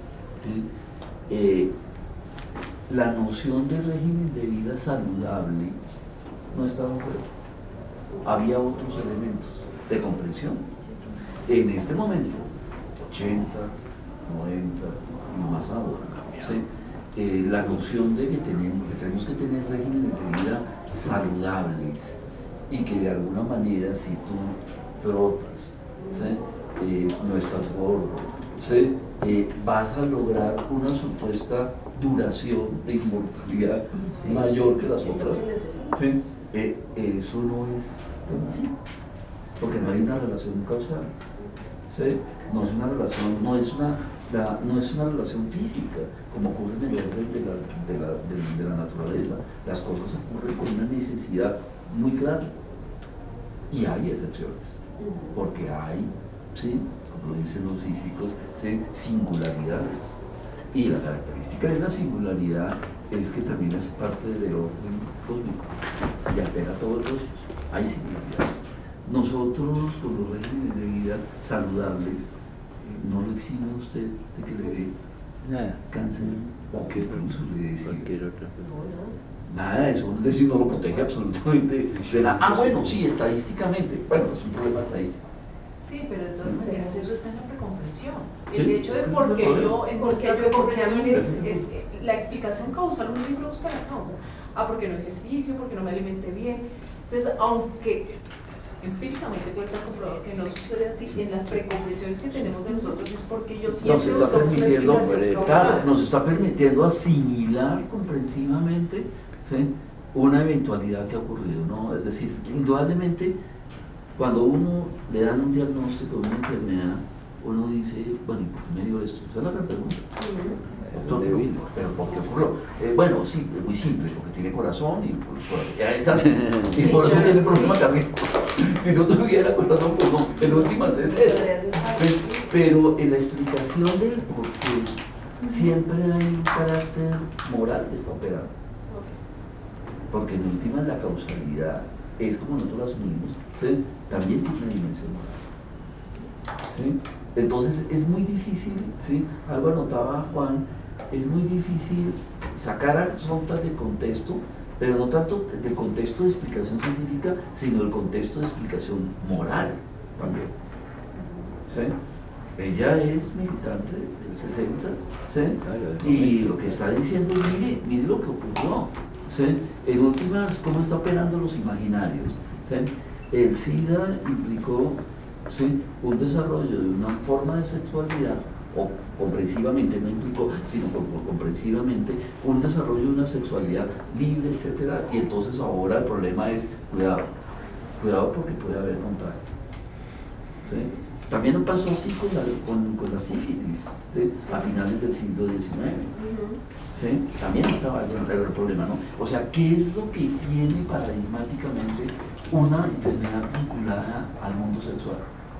¿sí?, la noción de régimen de vida saludable no estaba en juego. Había otros elementos de comprensión. En este momento, 80, 90 y más ahora. ¿Sí? La noción de que tenemos que tener regímenes de vida saludables y que de alguna manera si tú trotas, ¿sí? No estás gordo, ¿sí? Vas a lograr una supuesta duración de inmortalidad mayor que las otras, ¿sí? Eso no es tan así, porque no hay una relación causal, ¿sí? No es una relación, no es una relación física, como ocurre en el orden de la naturaleza. Las cosas ocurren con una necesidad muy clara. Y hay excepciones, porque hay, ¿sí? Como lo dicen los físicos, ¿sí? Singularidades. Y la característica de la singularidad es que también es parte del orden cósmico y altera todos los. Hay singularidades. Nosotros, con los regímenes de vida saludables, no lo exime usted de que le dé nada, cáncer o que incluso le dé cualquier otra. nada de eso, es decir, no lo protege absolutamente de nada. Ah, bueno, sí, estadísticamente, bueno, es un problema estadístico. Sí, pero de todas maneras eso está en la precomprensión. Sí, El hecho de es por qué el yo problema. comprensión es la explicación causal, uno siempre busca la causa. Ah, porque no ejercicio, porque no me alimenté bien. Entonces, aunque empíricamente cuesta comprobar que no sucede así, en las precomprensiones que tenemos de nosotros es porque yo siempre buscamos una explicación causal. Claro, nos está permitiendo asimilar comprensivamente, ¿sí? Una eventualidad que ha ocurrido, ¿no? Es decir, indudablemente, cuando uno le dan un diagnóstico de una enfermedad, uno dice, bueno, ¿y por qué me dio esto? Esa es la gran pregunta. ¿Pero por qué ocurrió? Bueno, sí, es muy simple, porque tiene corazón y es así, y por eso tiene problema cardíaco. Si no tuviera corazón, pues no, en últimas es eso. Pero en la explicación del por qué siempre hay un carácter moral que está operando. Porque en últimas la causalidad es como nosotros la asumimos, ¿sí? También tiene una dimensión moral. ¿Sí? Entonces es muy difícil, ¿sí? Algo anotaba Juan, es muy difícil sacar a Sontag del contexto, pero no tanto del contexto de explicación científica, sino del contexto de explicación moral también. ¿Sí? Ella es militante del 60, ¿sí? Y lo que está diciendo es, mire lo que ocurrió, ¿sí? En últimas, cómo está operando los imaginarios, ¿sí? El SIDA implicó, ¿sí? Un desarrollo de una forma de sexualidad, o comprensivamente, no implicó, sino comprensivamente, un desarrollo de una sexualidad libre, etcétera, y entonces ahora el problema es, cuidado porque puede haber contagio. ¿Sí? También pasó así con la sífilis, ¿sí? A finales del siglo XIX. ¿Sí? También estaba el problema, ¿no? O sea, ¿qué es lo que tiene paradigmáticamente una enfermedad vinculada al mundo sexual?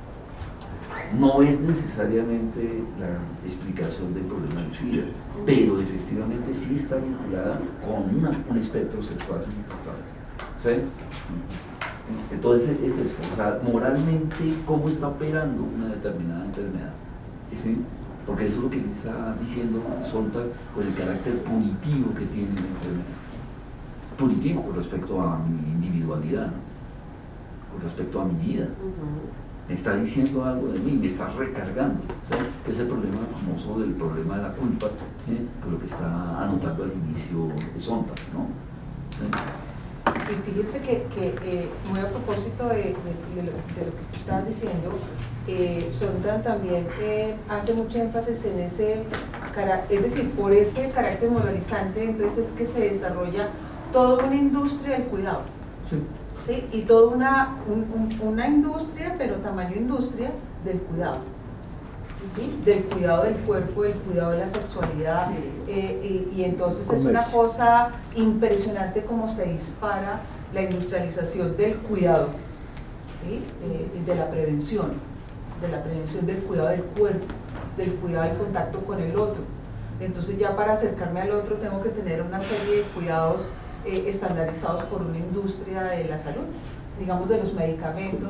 No es necesariamente la explicación del problema del SIDA, pero efectivamente sí está vinculada con un espectro sexual importante. ¿Sí? Entonces, es eso, o sea, moralmente, ¿cómo está operando una determinada enfermedad? ¿Sí? Porque eso es lo que le está diciendo Sontag con el carácter punitivo que tiene la enfermedad. Punitivo con respecto a mi individualidad, ¿no? Con respecto a mi vida. Me está diciendo algo de mí, me está recargando. ¿Sí? Es el problema famoso del problema de la culpa, con lo que está anotando al inicio de Sontag, ¿no? ¿Sí? Y fíjense que muy a propósito de lo que tú estabas diciendo, Sontag también hace mucho énfasis en ese, es decir, por ese carácter moralizante, entonces es que se desarrolla toda una industria del cuidado. Sí. ¿Sí? Y toda una industria, pero tamaño industria, del cuidado. ¿Sí? Del cuidado del cuerpo, del cuidado de la sexualidad. Sí. Y entonces es una cosa impresionante cómo se dispara la industrialización del cuidado, ¿sí? De la prevención del cuidado del cuerpo, del cuidado del contacto con el otro. Entonces ya para acercarme al otro tengo que tener una serie de cuidados estandarizados por una industria de la salud, digamos de los medicamentos,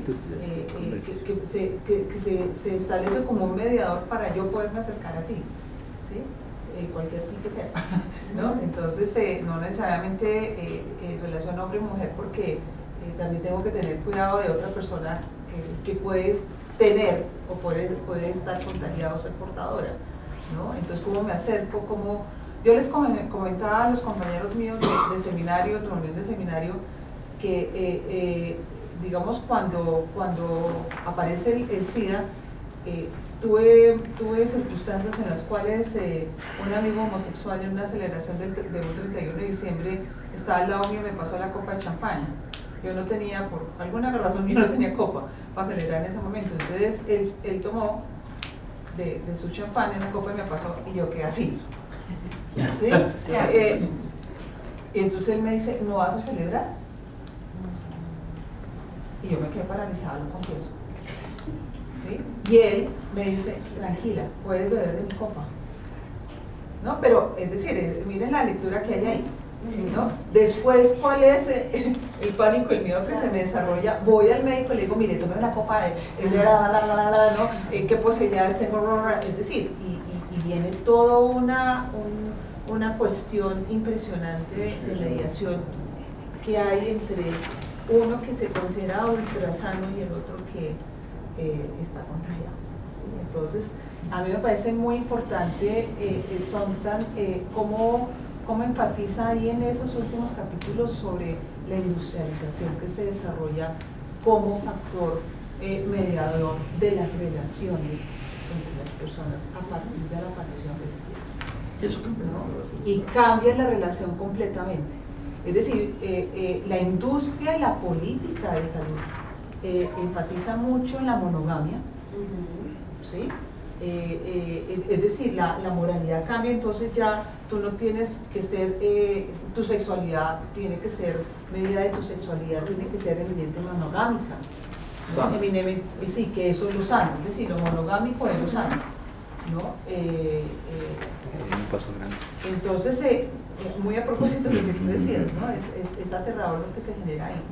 que se establece como un mediador para yo poderme acercar a ti, ¿sí? Cualquier ti que sea, ¿no? Entonces no necesariamente en relación hombre-mujer, porque también tengo que tener cuidado de otra persona que puede tener o puede estar contagiado o ser portadora, ¿no? Entonces, ¿cómo me acerco? Yo les comentaba a los compañeros míos de seminario, de reunión de seminario, que digamos cuando aparece el SIDA, tuve circunstancias en las cuales un amigo homosexual en una celebración de un 31 de diciembre estaba al lado mío y me pasó la copa de champaña. Yo no tenía, por alguna razón, yo no tenía copa para celebrar en ese momento. Entonces él tomó de su champán en la copa y me pasó y yo quedé así. ¿Sí? Y entonces él me dice, ¿no vas a celebrar? Y yo me quedé paralizada, lo confieso. ¿Sí? Y él me dice, tranquila, puedes beber de mi copa. ¿No? Pero, es decir, miren la lectura que hay ahí. ¿Sí, no? Después, ¿cuál es el pánico, el miedo que se me desarrolla? Voy al médico y le digo, mire, tome una copa ¿no? ¿Qué posibilidades tengo? Es decir, y viene toda una cuestión impresionante de mediación que hay entre uno que se considera ultrasano y el otro que está contagiado. ¿Sí? Entonces, a mí me parece muy importante, cómo enfatiza ahí en esos últimos capítulos sobre la industrialización que se desarrolla como factor mediador de las relaciones entre las personas a partir de la aparición del SIDA. Eso cambia, ¿no? Y cambia la relación completamente. Es decir, la industria y la política de salud enfatiza mucho en la monogamia, ¿sí? Es decir, la moralidad cambia, entonces ya tú no tienes que ser, tu sexualidad tiene que ser, medida de tu sexualidad tiene que ser eminente monogámica. Sí, que eso es lo sano, es decir, lo monogámico es lo sano, ¿no? Entonces, muy a propósito de lo que tú decías, ¿no? Es aterrador lo que se genera ahí,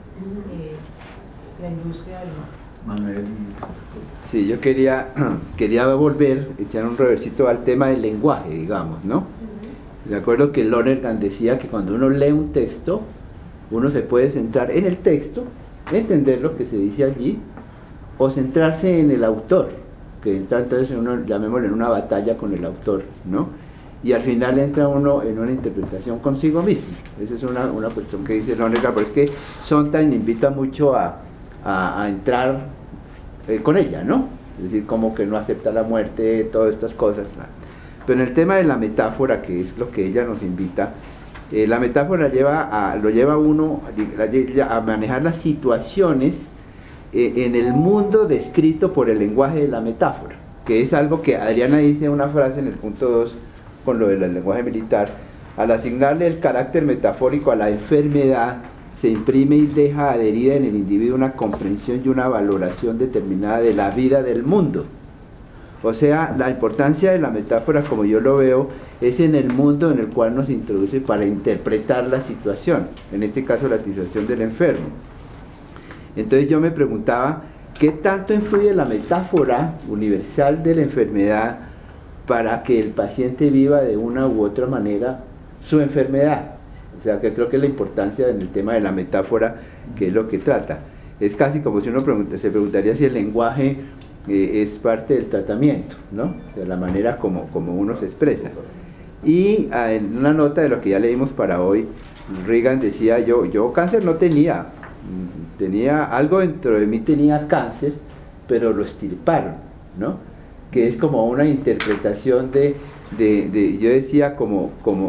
la industria del mal. Manuel. Sí, yo quería volver, echar un reversito al tema del lenguaje, digamos, ¿no? De acuerdo que Lonergan decía que cuando uno lee un texto, uno se puede centrar en el texto, entender lo que se dice allí, o centrarse en el autor, que entra entonces uno, llamémoslo, en una batalla con el autor, ¿no? Y al final entra uno en una interpretación consigo mismo. Esa es una cuestión que dice Lonergan, pero es que Sondheim invita mucho a entrar con ella, ¿no? Es decir, como que no acepta la muerte, todas estas cosas, ¿no? Pero en el tema de la metáfora, que es lo que ella nos invita, la metáfora lo lleva a uno a manejar las situaciones en el mundo descrito por el lenguaje de la metáfora, que es algo que Adriana dice en una frase en el punto 2 con lo del lenguaje militar: al asignarle el carácter metafórico a la enfermedad, se imprime y deja adherida en el individuo una comprensión y una valoración determinada de la vida del mundo. O sea, la importancia de la metáfora, como yo lo veo, es en el mundo en el cual nos introduce para interpretar la situación, en este caso la situación del enfermo. Entonces yo me preguntaba, ¿qué tanto influye la metáfora universal de la enfermedad para que el paciente viva de una u otra manera su enfermedad? O sea, que creo que es la importancia en el tema de la metáfora, que es lo que trata. Es casi como si uno se preguntaría si el lenguaje es parte del tratamiento, ¿no? O sea, la manera como uno se expresa. Y en una nota de lo que ya leímos para hoy, Reagan decía, yo cáncer no tenía algo dentro de mí, tenía cáncer, pero lo extirparon, ¿no? Que es como una interpretación yo decía como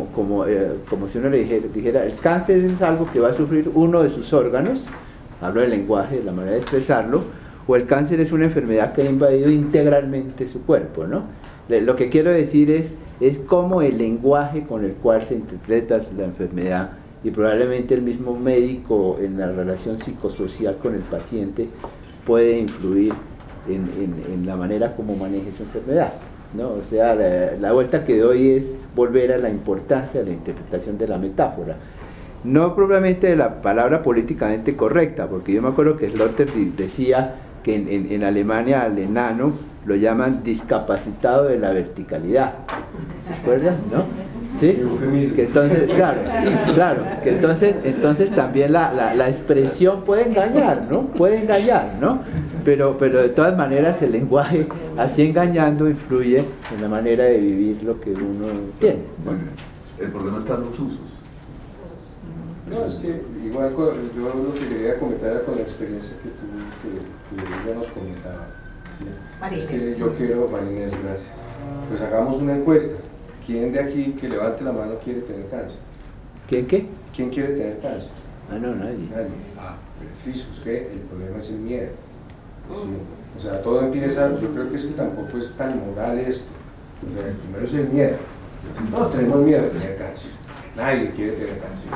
si uno le dijera, el cáncer es algo que va a sufrir uno de sus órganos, hablo del lenguaje, de la manera de expresarlo, o el cáncer es una enfermedad que ha invadido integralmente su cuerpo, ¿no? Lo que quiero decir es cómo el lenguaje con el cual se interpreta la enfermedad, y probablemente el mismo médico en la relación psicosocial con el paciente puede influir en la manera como maneje su enfermedad, ¿no? O sea, la vuelta que doy es volver a la importancia de la interpretación de la metáfora, no probablemente de la palabra políticamente correcta, porque yo me acuerdo que Sloterdijk decía que en Alemania al enano lo llaman discapacitado de la verticalidad, ¿te acuerdas? ¿No? ¿Sí? Que entonces, claro, que entonces también la expresión puede engañar, ¿no? Puede engañar, ¿no? pero de todas maneras el lenguaje, así engañando, influye en la manera de vivir lo que uno tiene, ¿no? El problema está en los usos. No, es que igual yo lo que quería comentar era con la experiencia que tú, que ella nos comentaba. ¿Sí? Es que yo quiero, Marinés, gracias. Pues hagamos una encuesta. ¿Quién de aquí que levante la mano quiere tener cáncer? ¿Quién qué? ¿Quién quiere tener cáncer? Ah, no, nadie. Nadie. Ah, preciso, es que el problema es el miedo. ¿Sí? O sea, todo empieza, yo creo que es que tampoco es tan moral esto. O sea, el primero es el miedo. Todos tenemos miedo de tener cáncer. Nadie quiere tener cáncer.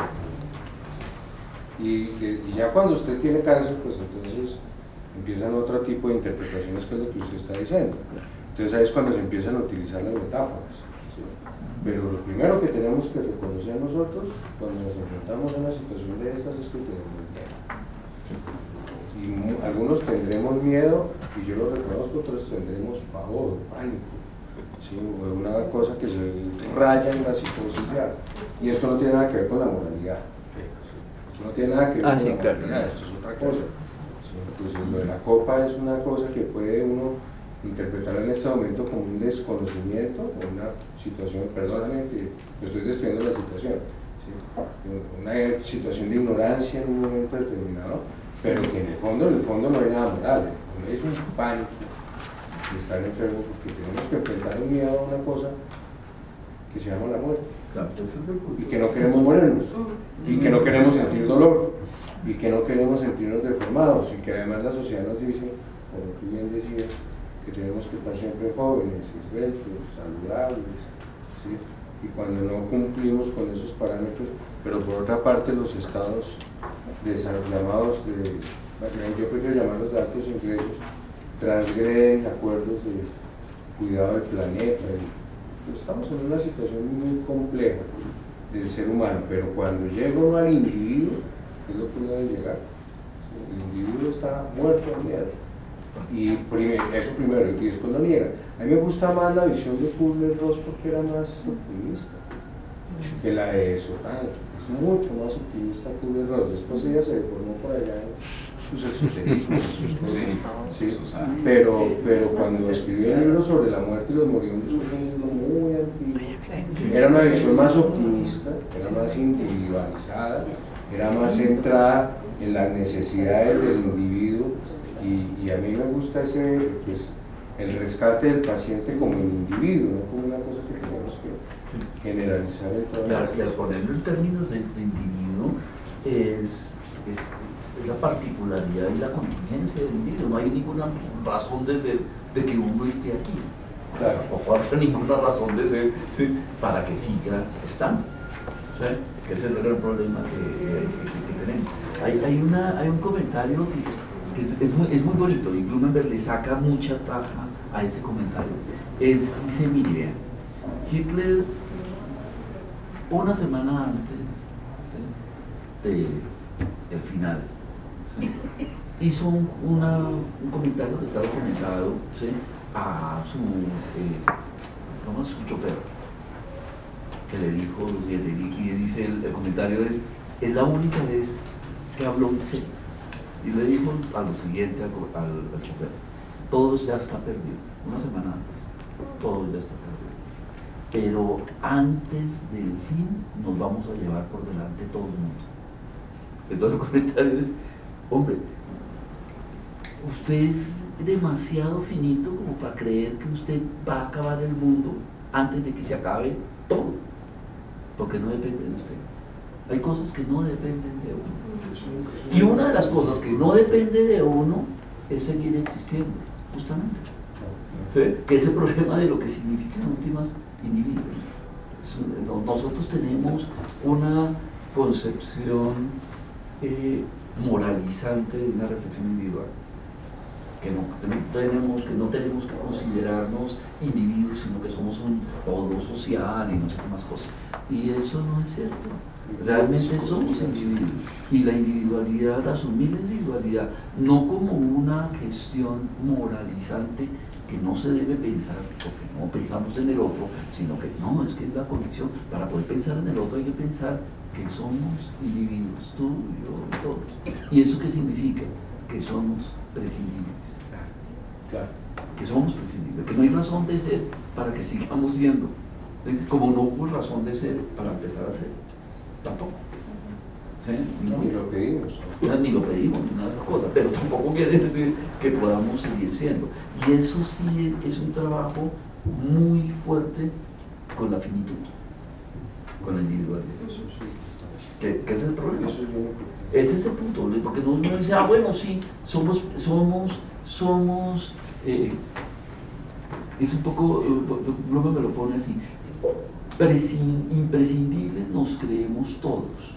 Y ya cuando usted tiene cáncer, pues entonces empiezan otro tipo de interpretaciones que es lo que usted está diciendo. Entonces ahí es cuando se empiezan a utilizar las metáforas. ¿Sí? Pero lo primero que tenemos que reconocer nosotros cuando nos enfrentamos a una situación de estas es que tenemos miedo. Y algunos tendremos miedo, y yo lo reconozco, otros tendremos pavor, pánico. ¿Sí? O una cosa que se raya en la psicosis ya. Y esto no tiene nada que ver con la moralidad. No tiene nada que ver con la moralidad, esto es otra cosa. Entonces lo de la copa es una cosa que puede uno interpretar en este momento como un desconocimiento o una situación, perdóname que estoy describiendo la situación, ¿sí? Una situación de ignorancia en un momento determinado, pero que en el fondo no hay nada moral, no es un pánico de estar enfermo, porque tenemos que enfrentar un miedo a una cosa que se llama la muerte. Claro, ese es el punto. Y que no queremos morirnos, y que no queremos sentir dolor, y que no queremos sentirnos deformados, y que además la sociedad nos dice, como tú bien decías, que tenemos que estar siempre jóvenes, esbeltos, saludables, ¿sí? Y cuando no cumplimos con esos parámetros, pero por otra parte los estados llamados yo prefiero llamarlos de altos ingresos, transgreden acuerdos de cuidado del planeta. Estamos en una situación muy compleja del ser humano, pero cuando llega uno al individuo, es lo que uno debe llegar. El individuo está muerto de miedo. Y eso primero, y después lo niega. A mí me gusta más la visión de Kubler-Ross porque era más optimista que la de Sotan. Es mucho más optimista Kubler-Ross. Después ella se deformó por allá en sus esoterismos, sus cosas. ¿Sí? Pero cuando escribió el libro sobre la muerte y los moribundos, fue un libro muy antiguo. Era una visión más optimista, era más individualizada, era más centrada en las necesidades del individuo. Y a mí me gusta pues, el rescate del paciente como individuo, no como una cosa que tenemos que generalizar en todas las cosas. Y al ponerlo en términos de individuo, es la particularidad y la contingencia del individuo. No hay ninguna razón de ser de que uno esté aquí. Claro. O hay ninguna razón de ser, ¿sí?, para que siga estando. ¿Sí? Ese es el gran problema que tenemos. Hay un comentario que es muy bonito, y Blumenberg le saca mucha taja a ese comentario. Dice, mire, Hitler, una semana antes, ¿sí?, del final, ¿sí?, hizo un comentario que está documentado, ¿sí?, a su chofer, que le dijo lo siguiente, y dice el comentario es la única vez que habló en serio. Y le dijo a lo siguiente al chofer: todo ya está perdido. Una semana antes, todo ya está perdido. Pero antes del fin nos vamos a llevar por delante todo el mundo. Entonces el comentario es: hombre, usted es demasiado finito como para creer que usted va a acabar el mundo antes de que se acabe todo, porque no depende de usted. Hay cosas que no dependen de uno. Y una de las cosas que no depende de uno es seguir existiendo, justamente. ¿Sí? Que es el problema de lo que significan últimas individuos. Nosotros tenemos una concepción moralizante de una reflexión individual. Que no tenemos que considerarnos individuos, sino que somos un todo social y no sé qué más cosas. Y eso no es cierto. Realmente somos individuos. Y la individualidad, asumir la individualidad, no como una gestión moralizante que no se debe pensar, porque no pensamos en el otro, sino que no, es que es la convicción. Para poder pensar en el otro hay que pensar que somos individuos, tú, yo, todos. ¿Y eso qué significa? Que somos prescindibles. que somos prescindibles, que no hay razón de ser para que sigamos siendo, como no hubo razón de ser para empezar a ser, tampoco. ¿Sí? Ni lo pedimos. Ni lo pedimos, ni nada de esas cosas, pero tampoco quiere decir que podamos seguir siendo. Y eso sí es un trabajo muy fuerte con la finitud, con la individualidad. ¿Qué es el problema? Ese es el punto, porque uno dice, bueno, sí, somos es un poco, luego me lo pone así, imprescindibles nos creemos todos,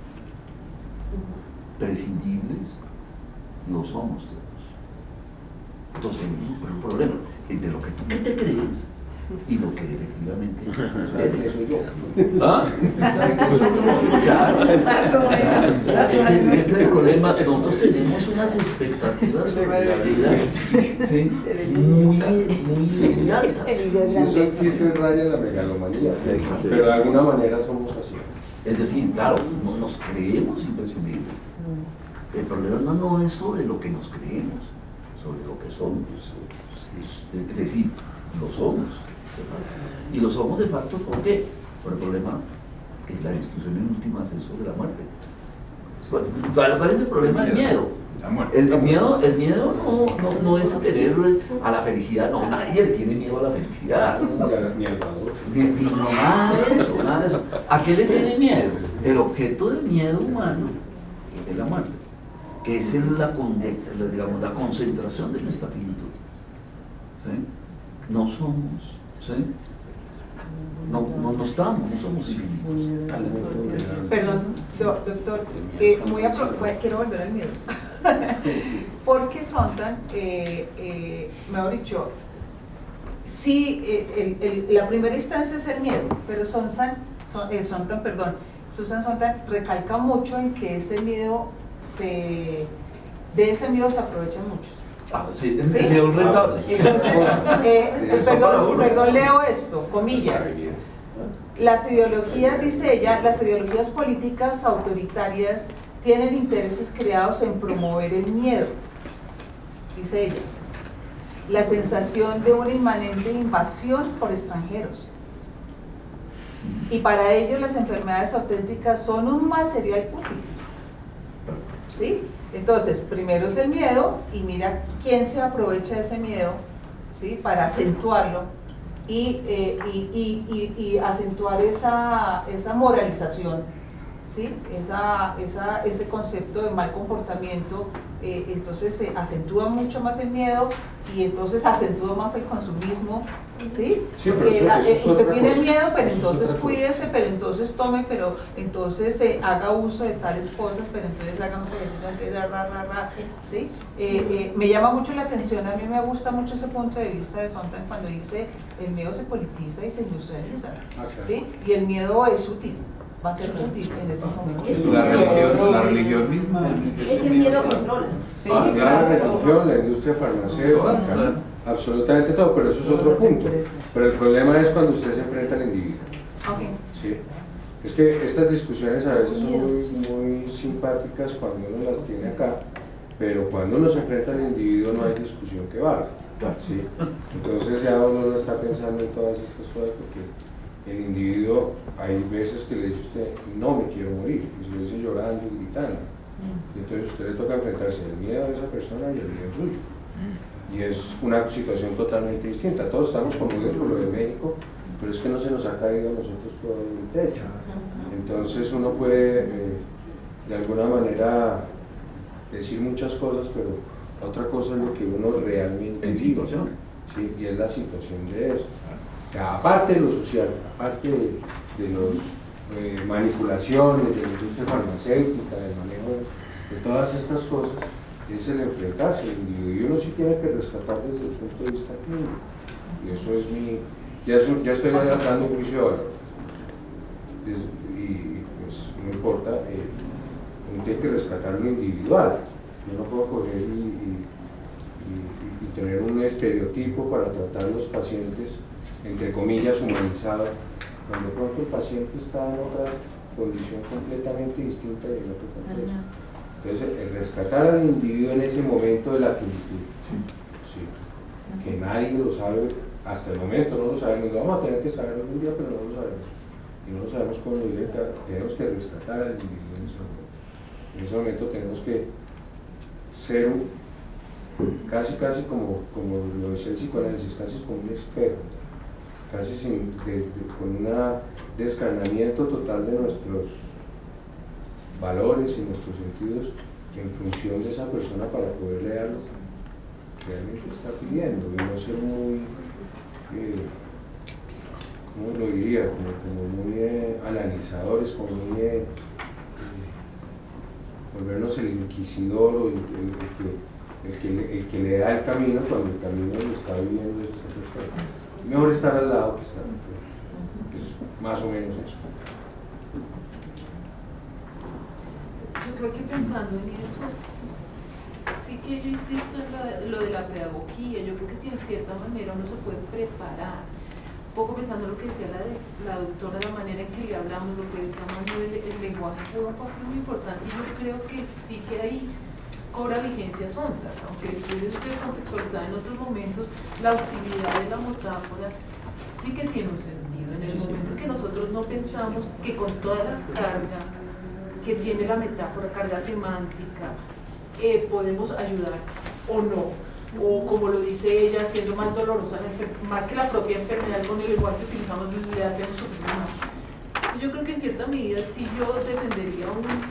prescindibles lo somos todos. Entonces tenemos un problema entre lo que tú que te crees y lo que efectivamente eres. ¿Ah? Claro. Ese es el problema. Nosotros tenemos unas expectativas sobre la vida, ¿sí? muy altas. Eso es cierto, en raya la megalomanía, pero de alguna manera somos así. Es decir, claro, no nos creemos imprescindibles. El problema no es sobre lo que nos creemos, sobre lo que somos. Es decir, lo somos. Y lo somos de facto, ¿por qué? Por el problema que la discusión en última es sobre la muerte. ¿Cuál es el problema del miedo? El miedo no es a tener a la felicidad, no, nadie le tiene miedo a la felicidad. Ni nada de eso. ¿A qué le tiene miedo? El objeto del miedo humano es la muerte, que es digamos, la concentración de nuestra finitud. ¿Sí? No somos. ¿Sí? No somos infinitos. Perdón, doctor, quiero volver al miedo. Porque Sontag, mejor dicho, sí, la primera instancia es el miedo, pero Susan Sontag recalca mucho en que ese miedo de ese miedo se aprovechan muchos. Sí, es el miedo rentable. Entonces, perdón, leo esto, comillas. Las ideologías, dice ella, las ideologías políticas autoritarias tienen intereses creados en promover el miedo, dice ella. La sensación de una inmanente invasión por extranjeros. Y para ello las enfermedades auténticas son un material útil. ¿Sí? Entonces, primero es el miedo y mira quién se aprovecha de ese miedo, ¿sí? Para acentuarlo y acentuar esa moralización, ¿sí? Ese concepto de mal comportamiento. Entonces se acentúa mucho más el miedo y entonces acentúa más el consumismo, ¿sí? Sí, porque eso usted tiene cosa. miedo, pero entonces cuídese, pero entonces tome, pero entonces haga uso de tales cosas, pero entonces hagamos ejercicio, ¿sí? Me llama mucho la atención, a mí me gusta mucho ese punto de vista de Sontag cuando dice el miedo se politiza y se industrializa, ¿sí? Y el miedo es útil. Va a ser útil en esos momentos. La religión misma. Es que el miedo controla. Sí, la religión, la industria farmacéutica, absolutamente todo, pero eso es otro punto. Pero el problema es cuando usted se enfrenta al individuo. ¿Sí? Es que estas discusiones a veces son muy simpáticas cuando uno las tiene acá, pero cuando uno se enfrenta al individuo no hay discusión que valga. ¿Sí? Entonces ya uno no está pensando en todas estas cosas porque el individuo, hay veces que le dice a usted, no me quiero morir, y se lo dice llorando y gritando. Y entonces a usted le toca enfrentarse al miedo de esa persona y al miedo suyo. Y es una situación totalmente distinta. Todos estamos conmovidos por lo de México, pero es que no se nos ha caído a nosotros todo el techo. Entonces uno puede, de alguna manera, decir muchas cosas, pero otra cosa es lo que uno realmente en situación. Sí, y es la situación de esto. Aparte de lo social, aparte de las manipulaciones, de la industria farmacéutica, del manejo de todas estas cosas, es el enfrentarse al individuo. Y uno sí tiene que rescatar desde el punto de vista clínico. Y eso es ya estoy dando un juicio ahora. Y pues no importa, uno tiene que rescatar lo individual. Yo no puedo coger y tener un estereotipo para tratar a los pacientes entre comillas humanizado, cuando de pronto el paciente está en otra condición completamente distinta y en otro contexto. Entonces, el rescatar al individuo en ese momento de la finitud, sí. que nadie lo sabe hasta el momento, no lo sabemos, lo vamos a tener que saber algún día, pero no lo sabemos. Y no lo sabemos cuándo vive, tenemos que rescatar al individuo en ese momento. En ese momento tenemos que ser casi como lo decía el psicoanálisis, casi como un espejo, casi con un descarnamiento total de nuestros valores y nuestros sentidos en función de esa persona para poder leer lo que realmente está pidiendo y no ser muy, ¿cómo lo diría? Como muy analizadores, como muy volvernos el inquisidor o el que le da el camino cuando el camino lo está viviendo esa persona. Mejor estar al lado que estar afuera. Es más o menos eso. Yo creo que pensando en eso, sí que yo insisto en lo de la pedagogía. Yo creo que si en cierta manera uno se puede preparar, un poco pensando en lo que decía la doctora, la manera en que le hablamos, lo que decía Manuel, el lenguaje juega un papel muy importante, y yo creo que sí que ahí cobra vigencia Sontag, aunque estuviese descontextualizada en otros momentos, la utilidad de la metáfora sí que tiene un sentido. En el momento en que nosotros no pensamos que con toda la carga que tiene la metáfora, carga semántica, podemos ayudar o no, o como lo dice ella, siendo más dolorosa, más que la propia enfermedad, con el lenguaje que utilizamos le hacemos sufrir más. Yo creo que en cierta medida sí yo defendería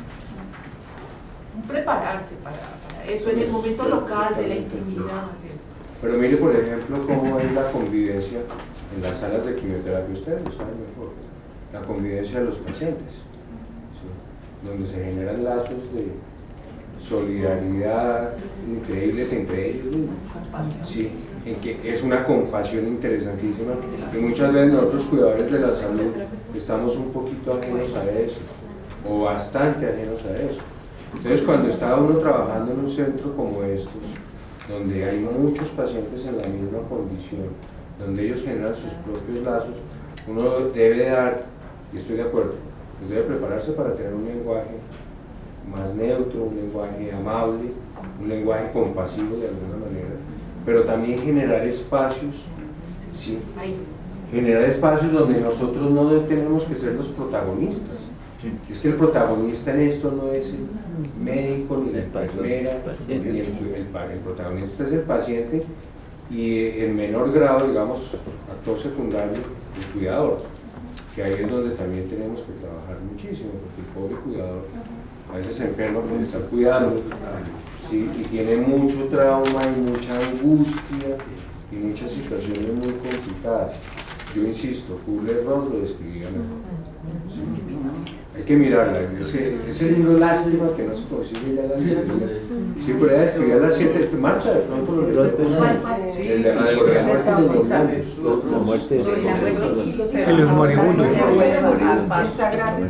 un prepararse para eso en el momento local de la intimidad. Pero mire, por ejemplo, cómo es la convivencia en las salas de quimioterapia, ustedes lo saben mejor, la convivencia de los pacientes, ¿sí? Donde se generan lazos de solidaridad increíbles entre ellos mismos, ¿sí? En que es una compasión interesantísima, y muchas veces nosotros cuidadores de la salud estamos un poquito ajenos a eso, o bastante ajenos a eso. Entonces, cuando está uno trabajando en un centro como estos, donde hay muchos pacientes en la misma condición, donde ellos generan sus propios lazos, uno debe dar, y estoy de acuerdo, pues debe prepararse para tener un lenguaje más neutro, un lenguaje amable, un lenguaje compasivo de alguna manera, pero también generar espacios, ¿sí? Generar espacios donde nosotros no tenemos que ser los protagonistas. Es que el protagonista en esto no es el médico ni la enfermera, ni el protagonista es el paciente, y en menor grado, digamos, actor secundario, el cuidador, que ahí es donde también tenemos que trabajar muchísimo, porque el pobre cuidador a veces se enferma por estar cuidando, ¿sí? Y tiene mucho trauma y mucha angustia y muchas situaciones muy complicadas. Yo insisto, Kubler-Ross lo describía mejor. ¿Sí? Hay que mirarla. Ese libro, lástima que no se consigue ya las 10. Sí, por ahí escribía a las 7. Marcha de pronto lo leo. El de la muerte de los moribundos. Está gratis.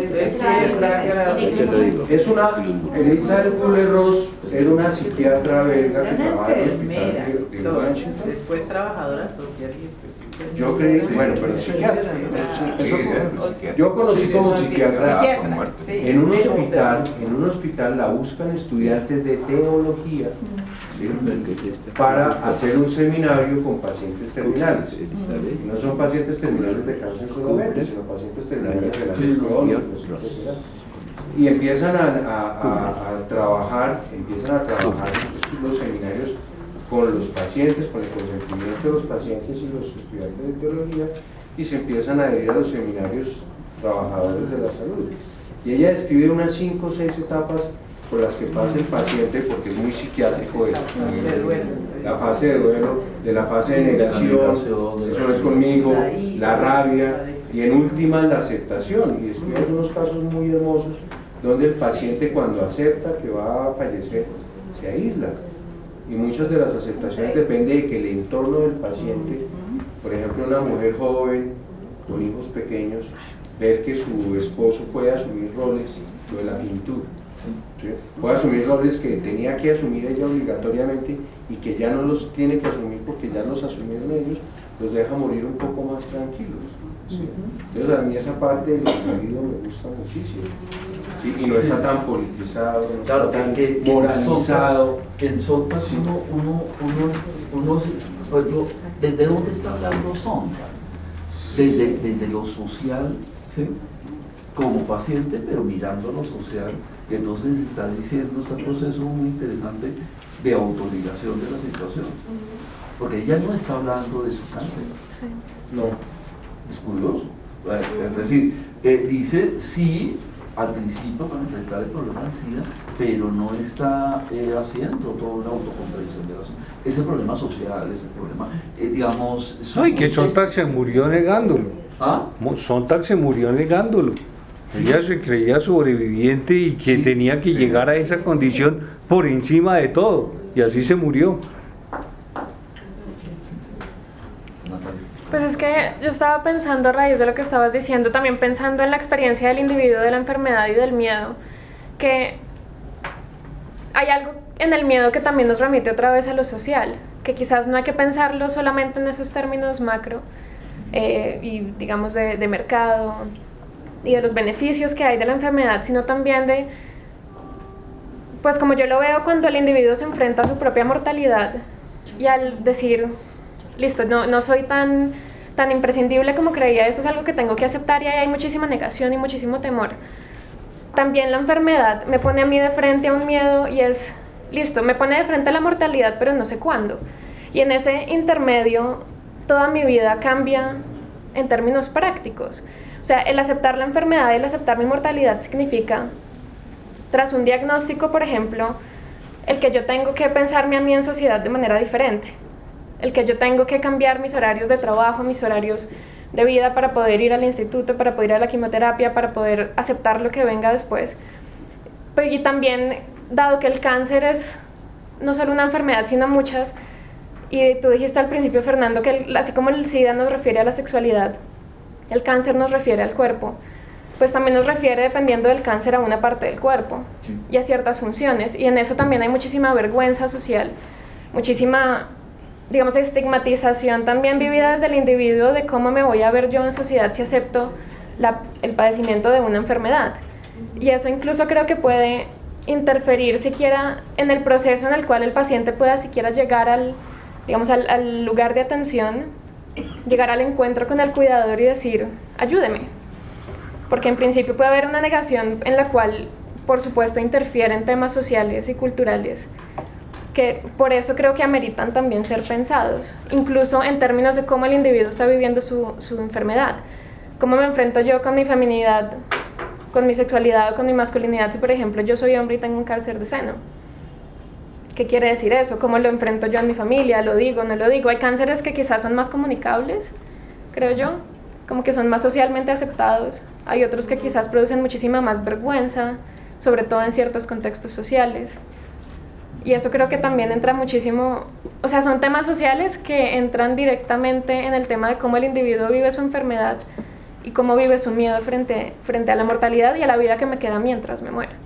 Es una. Elizabeth Kubler-Ross era una psiquiatra belga que trabajaba en el hospital de Washington. Después trabajadora social. Yo creí, bueno, pero psiquiatra. Yo conocí como psiquiatra en un hospital la buscan estudiantes de teología, ¿sí? Para hacer un seminario con pacientes terminales. Y no son pacientes terminales de cáncer solamente, sino pacientes terminales de la crónicos, etc. Y empiezan a trabajar los seminarios con los pacientes, con el consentimiento de los pacientes y los estudiantes de teología, y se empiezan a adherir a los seminarios trabajadores de la salud. Y ella describe unas 5 o 6 etapas por las que pasa el paciente, porque es muy psiquiátrico eso. La fase de duelo, de la fase de negación, eso no es conmigo, la rabia, y en última la aceptación. Y describe unos casos muy hermosos donde el paciente, cuando acepta que va a fallecer, se aísla. Y muchas de las aceptaciones dependen de que el entorno del paciente, por ejemplo una mujer joven con hijos pequeños, ver que su esposo puede asumir roles, lo de la pintura, ¿sí? Puede asumir roles que tenía que asumir ella obligatoriamente y que ya no los tiene que asumir porque ya los asumieron ellos, los deja morir un poco más tranquilos, ¿sí? Entonces a mí esa parte del individuo me gusta muchísimo, Sí, y no está tan politizado, no Claro, está tan que moralizado. Que en Sontag Sí. uno, por ejemplo, ¿desde dónde está hablando Sontag? Desde lo social, ¿sí? Como paciente, pero mirando lo social, y entonces está diciendo este proceso muy interesante de autoligación de la situación, porque ella no está hablando de su cáncer. No. Es curioso. Es decir, dice sí al principio para enfrentar el problema del SIDA, pero no está haciendo toda una autocomprensión de la sociedad. Ese problema social, ese problema, digamos... No, y que Sontag se murió negándolo. ¿Ah? Sontag se murió negándolo. Sí. Ella se creía sobreviviente y que Sí. tenía que llegar a esa condición por encima de todo, y así se murió. Natalia. Pues es que yo estaba pensando a raíz de lo que estabas diciendo, también pensando en la experiencia del individuo de la enfermedad y del miedo, que hay algo en el miedo que también nos remite otra vez a lo social, que quizás no hay que pensarlo solamente en esos términos macro y digamos de mercado y de los beneficios que hay de la enfermedad, sino también de, pues como yo lo veo cuando el individuo se enfrenta a su propia mortalidad y al decir, listo, no soy tan imprescindible como creía, esto es algo que tengo que aceptar, y ahí hay muchísima negación y muchísimo temor. También la enfermedad me pone a mí de frente a un miedo y es, listo, me pone de frente a la mortalidad, pero no sé cuándo. Y en ese intermedio toda mi vida cambia en términos prácticos. O sea, el aceptar la enfermedad y el aceptar mi mortalidad significa, tras un diagnóstico, por ejemplo, el que yo tengo que pensarme a mí en sociedad de manera diferente. El que yo tengo que cambiar mis horarios de trabajo, mis horarios de vida para poder ir al instituto, para poder ir a la quimioterapia, para poder aceptar lo que venga después. Y también, dado que el cáncer es no solo una enfermedad, sino muchas, y tú dijiste al principio, Fernando, que así como el SIDA nos refiere a la sexualidad, el cáncer nos refiere al cuerpo, pues también nos refiere, dependiendo del cáncer, a una parte del cuerpo y a ciertas funciones. Y en eso también hay muchísima vergüenza social, muchísima, digamos, estigmatización también vivida desde el individuo de cómo me voy a ver yo en sociedad si acepto el padecimiento de una enfermedad. Y eso incluso creo que puede interferir siquiera en el proceso en el cual el paciente pueda siquiera llegar al lugar de atención, llegar al encuentro con el cuidador y decir, ayúdeme. Porque en principio puede haber una negación en la cual, por supuesto, interfieren temas sociales y culturales, que por eso creo que ameritan también ser pensados, incluso en términos de cómo el individuo está viviendo su enfermedad. ¿Cómo me enfrento yo con mi feminidad, con mi sexualidad o con mi masculinidad si, por ejemplo, yo soy hombre y tengo un cáncer de seno? ¿Qué quiere decir eso? ¿Cómo lo enfrento yo en mi familia? ¿Lo digo, no lo digo? Hay cánceres que quizás son más comunicables, creo yo, como que son más socialmente aceptados. Hay otros que quizás producen muchísima más vergüenza, sobre todo en ciertos contextos sociales. Y eso creo que también entra muchísimo, o sea, son temas sociales que entran directamente en el tema de cómo el individuo vive su enfermedad y cómo vive su miedo frente a la mortalidad y a la vida que me queda mientras me muera.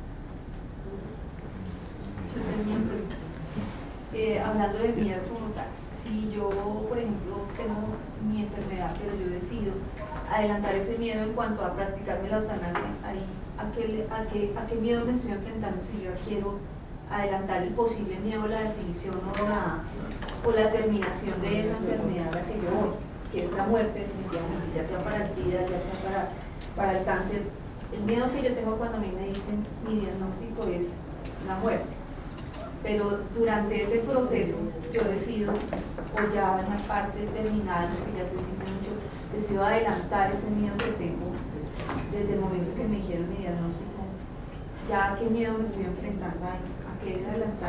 Hablando de miedo como tal, si yo, por ejemplo, tengo mi enfermedad, pero yo decido adelantar ese miedo en cuanto a practicarme la eutanasia, ¿a qué miedo me estoy enfrentando si yo quiero adelantar el posible miedo a la definición o la terminación de esa enfermedad a la que yo voy, que es la muerte, definitivamente, ya sea para el SIDA, ya sea para el cáncer? El miedo que yo tengo cuando a mí me dicen mi diagnóstico es la muerte. Pero durante ese proceso yo decido, o ya en la parte terminal, que ya se siente mucho, decido adelantar ese miedo que tengo desde el momento que me dijeron mi diagnóstico. Ya a qué miedo me estoy enfrentando, a querer adelantar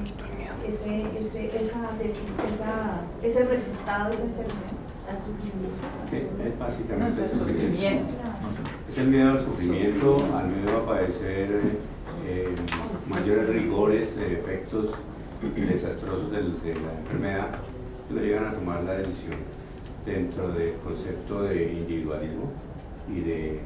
ese resultado de esa enfermedad, al sufrimiento. Es básicamente el sufrimiento. Es el miedo al sufrimiento, al miedo a padecer mayores rigores, efectos desastrosos de la enfermedad, que lo llegan a tomar la decisión dentro del concepto de individualismo y de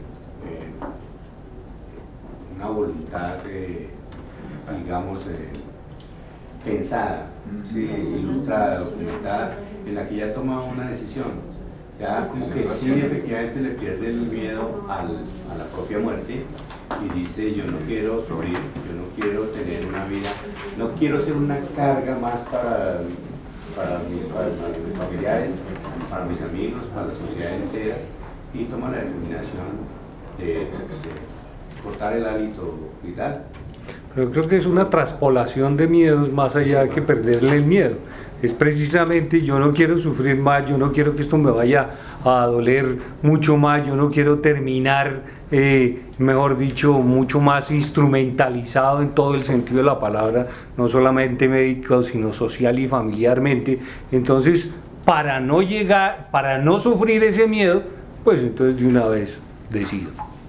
una voluntad, digamos, pensada, ¿sí? Ilustrada, documentada, en la que ya toma una decisión. Ya como que sí, efectivamente le pierde el miedo a la propia muerte, y dice: yo no quiero sufrir, yo no quiero tener una vida, no quiero ser una carga más para mis familiares, para mis amigos, para la sociedad entera, y toma la determinación de cortar el hálito vital. Pero creo que es una traspolación de miedos más allá de que perderle el miedo. Es precisamente: yo no quiero sufrir más, yo no quiero que esto me vaya a doler mucho más, yo no quiero terminar, mejor dicho, mucho más instrumentalizado en todo el sentido de la palabra, no solamente médico, sino social y familiarmente. Entonces, para no sufrir ese miedo, pues entonces de una vez decido.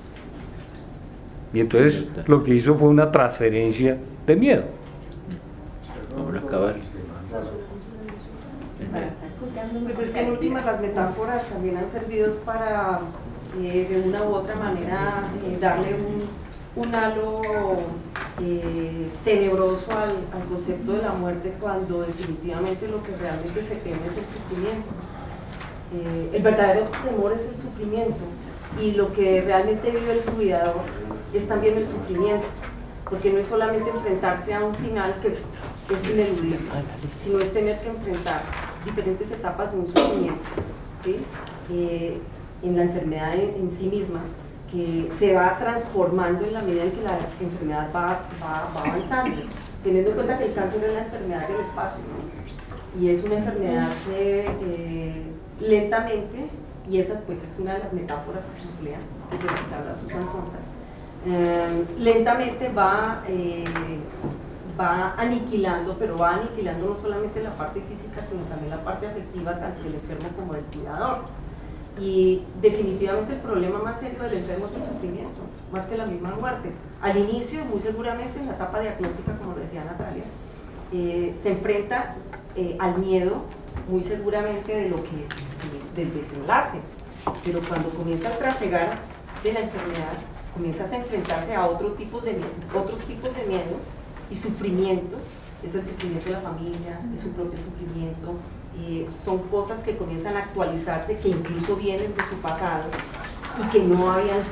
Y entonces lo que hizo fue una transferencia de miedo. Vamos a acabar. Pues es que en últimas las metáforas también han servido para de una u otra manera darle un halo tenebroso al concepto de la muerte, cuando definitivamente lo que realmente se teme es el sufrimiento. El verdadero temor es el sufrimiento, y lo que realmente vive el cuidador es también el sufrimiento, porque no es solamente enfrentarse a un final que es ineludible, sino es tener que enfrentar diferentes etapas de un sufrimiento, ¿sí? En la enfermedad en sí misma, que se va transformando en la medida en que la enfermedad va avanzando, teniendo en cuenta que el cáncer es la enfermedad del espacio, ¿no? Y es una enfermedad que lentamente, y esa pues es una de las metáforas que se emplean, de las que habla Susan Sontag, lentamente va aniquilando, pero va aniquilando no solamente la parte física, sino también la parte afectiva, tanto del enfermo como del cuidador. Y definitivamente el problema más serio del enfermo es el sufrimiento, más que la misma muerte. Al inicio, muy seguramente en la etapa diagnóstica, como decía Natalia, se enfrenta al miedo, muy seguramente del desenlace, pero cuando comienza a trasegar de la enfermedad, comienzas a enfrentarse a otros tipos de miedos y sufrimientos. Es el sufrimiento de la familia, es su propio sufrimiento, son cosas que comienzan a actualizarse, que incluso vienen de su pasado y que no había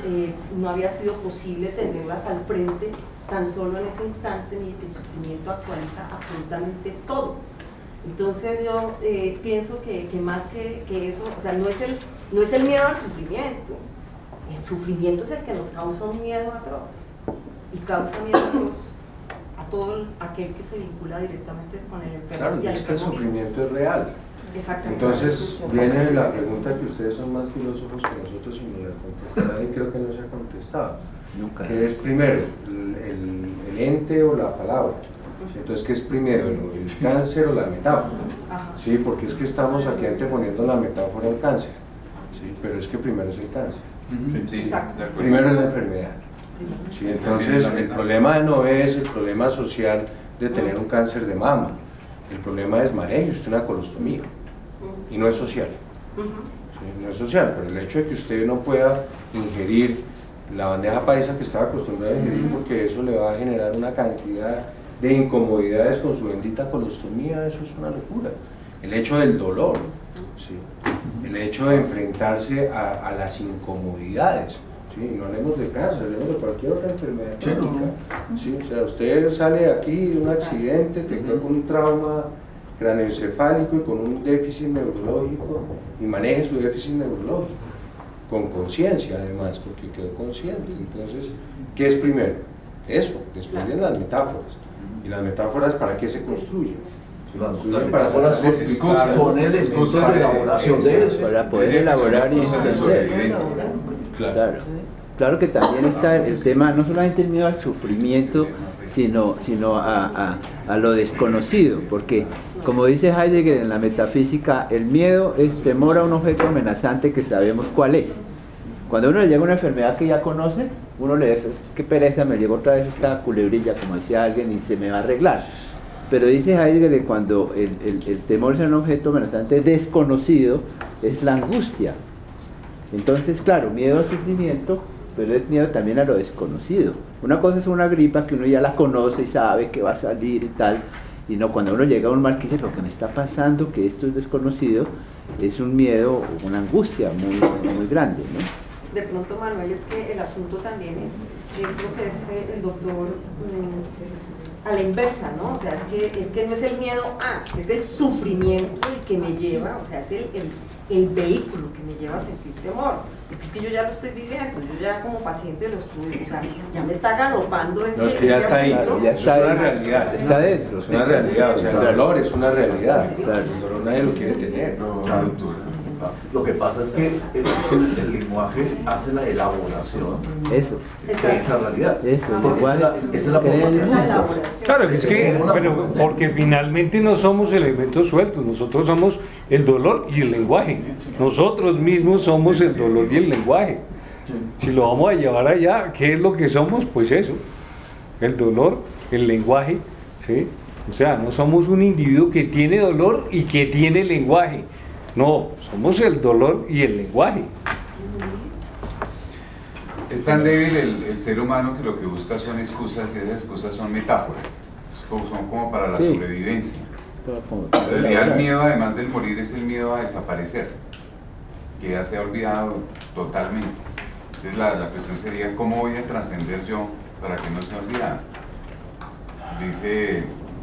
sido posible tenerlas al frente tan solo en ese instante, ni el sufrimiento actualiza absolutamente todo. Entonces yo pienso que más que eso, o sea, no es el miedo al sufrimiento. El sufrimiento es el que nos causa un miedo atroz, y causa miedo atroz a todo aquel que se vincula directamente con el enfermo. Claro, y es que el sufrimiento es real. Exactamente. Entonces viene la pregunta, que ustedes son más filósofos que nosotros y me la contestarán, y creo que no se ha contestado. Nunca. ¿Qué es primero, el ente o la palabra? Entonces, ¿qué es primero, el cáncer o la metáfora? Sí, porque es que estamos aquí anteponiendo la metáfora al cáncer, ¿sí? Pero es que primero es el cáncer. Sí, primero es la enfermedad. Sí, entonces el problema no es el problema social de tener un cáncer de mama, el problema es marejo, usted una colostomía, y no es social. Sí, no es social, pero el hecho de que usted no pueda ingerir la bandeja paisa que estaba acostumbrado a ingerir, porque eso le va a generar una cantidad de incomodidades con su bendita colostomía, eso es una locura. El hecho del dolor, ¿sí? El hecho de enfrentarse a las incomodidades, ¿sí? No hablemos de cáncer, hablemos de cualquier otra enfermedad crónica, ¿sí? O sea, usted sale de aquí de un accidente, te queda con un trauma craneoencefálico y con un déficit neurológico, y maneje su déficit neurológico con conciencia, además, porque quedó consciente. Entonces, ¿qué es primero? Eso, después vienen las metáforas. ¿Y las metáforas para qué se construyen? Las metáforas son el excusa de elaboración de eso. Para poder elaborar y entender. Claro que también está el tema, no solamente el miedo al sufrimiento, sino a lo desconocido, porque como dice Heidegger en la metafísica, el miedo es temor a un objeto amenazante que sabemos cuál es. Cuando a uno le llega una enfermedad que ya conoce, uno le dice: qué pereza, me llegó otra vez esta culebrilla, como decía alguien, y se me va a arreglar. Pero dice Heidegger que cuando el temor es un objeto amenazante desconocido, es la angustia. Entonces, claro, miedo al sufrimiento, pero es miedo también a lo desconocido. Una cosa es una gripa que uno ya la conoce y sabe que va a salir y tal, y no, cuando uno llega a un mal que dice: lo que me está pasando, que esto es desconocido, es un miedo, una angustia muy, muy grande, ¿no? de pronto, Manuel, es que el asunto también es lo que dice el doctor a la inversa, ¿no? O sea, es que no es el miedo es el sufrimiento el que me lleva, o sea, es el vehículo que me lleva a sentir temor. Porque es que yo ya lo estoy viviendo, yo ya como paciente lo estuve, o sea, ya me está galopando No, es que ya está ahí, ya es una realidad. Está dentro. Es una realidad, o sea, el dolor es una realidad. Claro. El dolor nadie lo quiere tener. Claro. Lo que pasa es que el lenguaje hace la elaboración Eso. de esa realidad. Eso, Porque esa es la formación. Claro, es que, pero porque finalmente no somos elementos sueltos, nosotros somos el dolor y el lenguaje. Nosotros mismos somos el dolor y el lenguaje. Si lo vamos a llevar allá, ¿qué es lo que somos? Pues eso, el dolor, el lenguaje, ¿sí? O sea, no somos un individuo que tiene dolor y que tiene lenguaje. No, somos el dolor y el lenguaje. Es tan débil el ser humano que lo que busca son excusas y esas excusas son metáforas, son como para la sobrevivencia. En realidad el miedo, además del morir, es el miedo a desaparecer, que ya se ha olvidado totalmente. Entonces la cuestión sería cómo voy a trascender yo para que no sea olvidado. Dice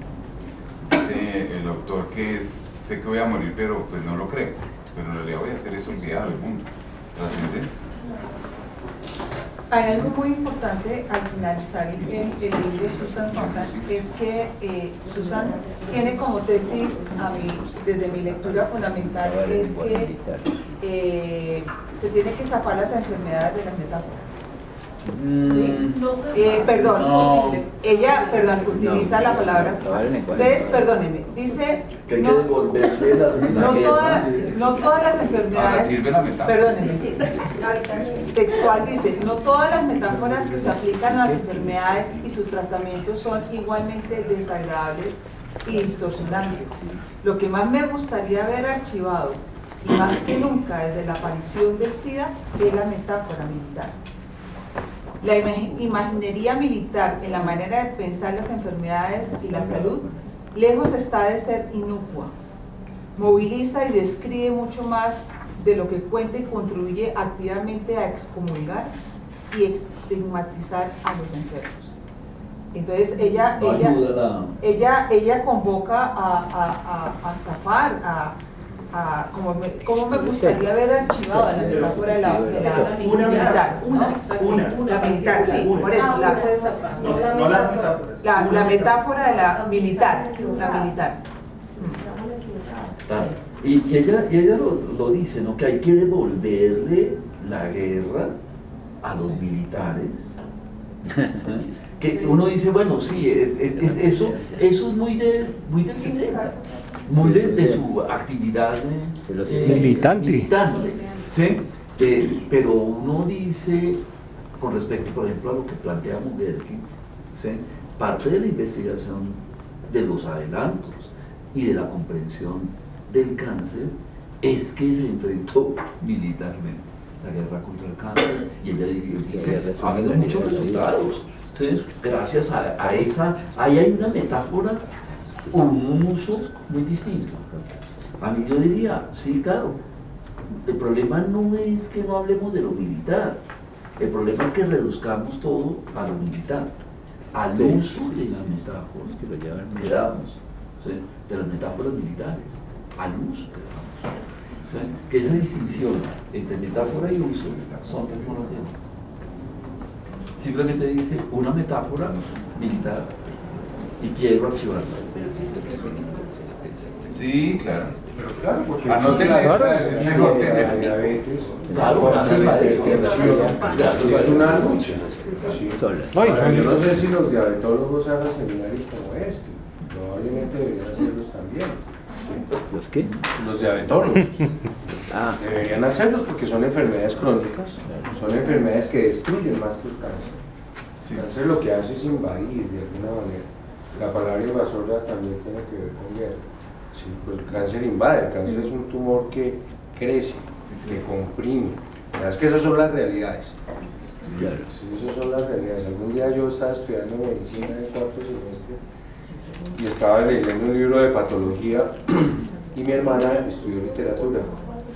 el doctor que sé que voy a morir, pero pues no lo creo, pero en realidad voy a hacer eso olvidado del mundo, trascendencia. Hay algo muy importante al finalizar el libro de Susan Sontag, es que Susan tiene como tesis, desde mi lectura fundamental, es que se tiene que zafar las enfermedades de las metáforas. ¿Sí? Ella utiliza la palabra. Ustedes, perdónenme, dice que hay que devolverle no todas las enfermedades, sirve la metáfora. perdónenme, textual dice, no todas las metáforas que se aplican a las enfermedades y sus tratamientos son igualmente desagradables y distorsionantes. Lo que más me gustaría ver archivado, y más que nunca desde la aparición del SIDA, es la metáfora militar. La imaginería militar en la manera de pensar las enfermedades y la salud, lejos está de ser inocua. Moviliza y describe mucho más de lo que cuenta y contribuye activamente a excomulgar y estigmatizar a los enfermos. Entonces ella convoca a zafar, como me gustaría ver archivada la metáfora de la militar. La militar, sí, por eso. La metáfora de la militar. Y ella lo dice, ¿no? Que hay que devolverle la guerra a los militares. Que uno dice, bueno, sí, eso es muy del 60. Muy de su actividad militante. ¿Sí? Pero uno dice, con respecto, por ejemplo, a lo que plantea Mugerki, ¿sí? Parte de la investigación de los adelantos y de la comprensión del cáncer es que se enfrentó militarmente la guerra contra el cáncer, y ella dice, ha habido muchos resultados, ¿sí? Gracias a esa, ahí hay una metáfora, un uso muy distinto. A mí yo diría, sí, claro, el problema no es que no hablemos de lo militar, el problema es que reduzcamos todo a lo militar, al uso de las metáforas que damos, ¿sí? De las metáforas militares, al uso que damos, ¿sí? Que esa distinción entre metáfora y uso son tecnologías. Simplemente dice una metáfora militar y quiero archivarla. Sí, claro. Pero claro, porque anoten es una lucha. Yo no sé si los diabetólogos hagan seminarios como este, probablemente deberían hacerlos también. ¿Sí? ¿Los qué? Los diabetólogos. Deberían hacerlos porque son enfermedades crónicas, son enfermedades que destruyen más que el cáncer. El cáncer lo que hace es invadir de alguna manera. La palabra invasora también tiene que ver con guerra. Sí, pues el cáncer invade, el cáncer es un tumor que crece, que comprime. La verdad es que esas son las realidades. Sí, esas son las realidades. Algún día yo estaba estudiando medicina en cuarto semestre y estaba leyendo un libro de patología y mi hermana estudió literatura.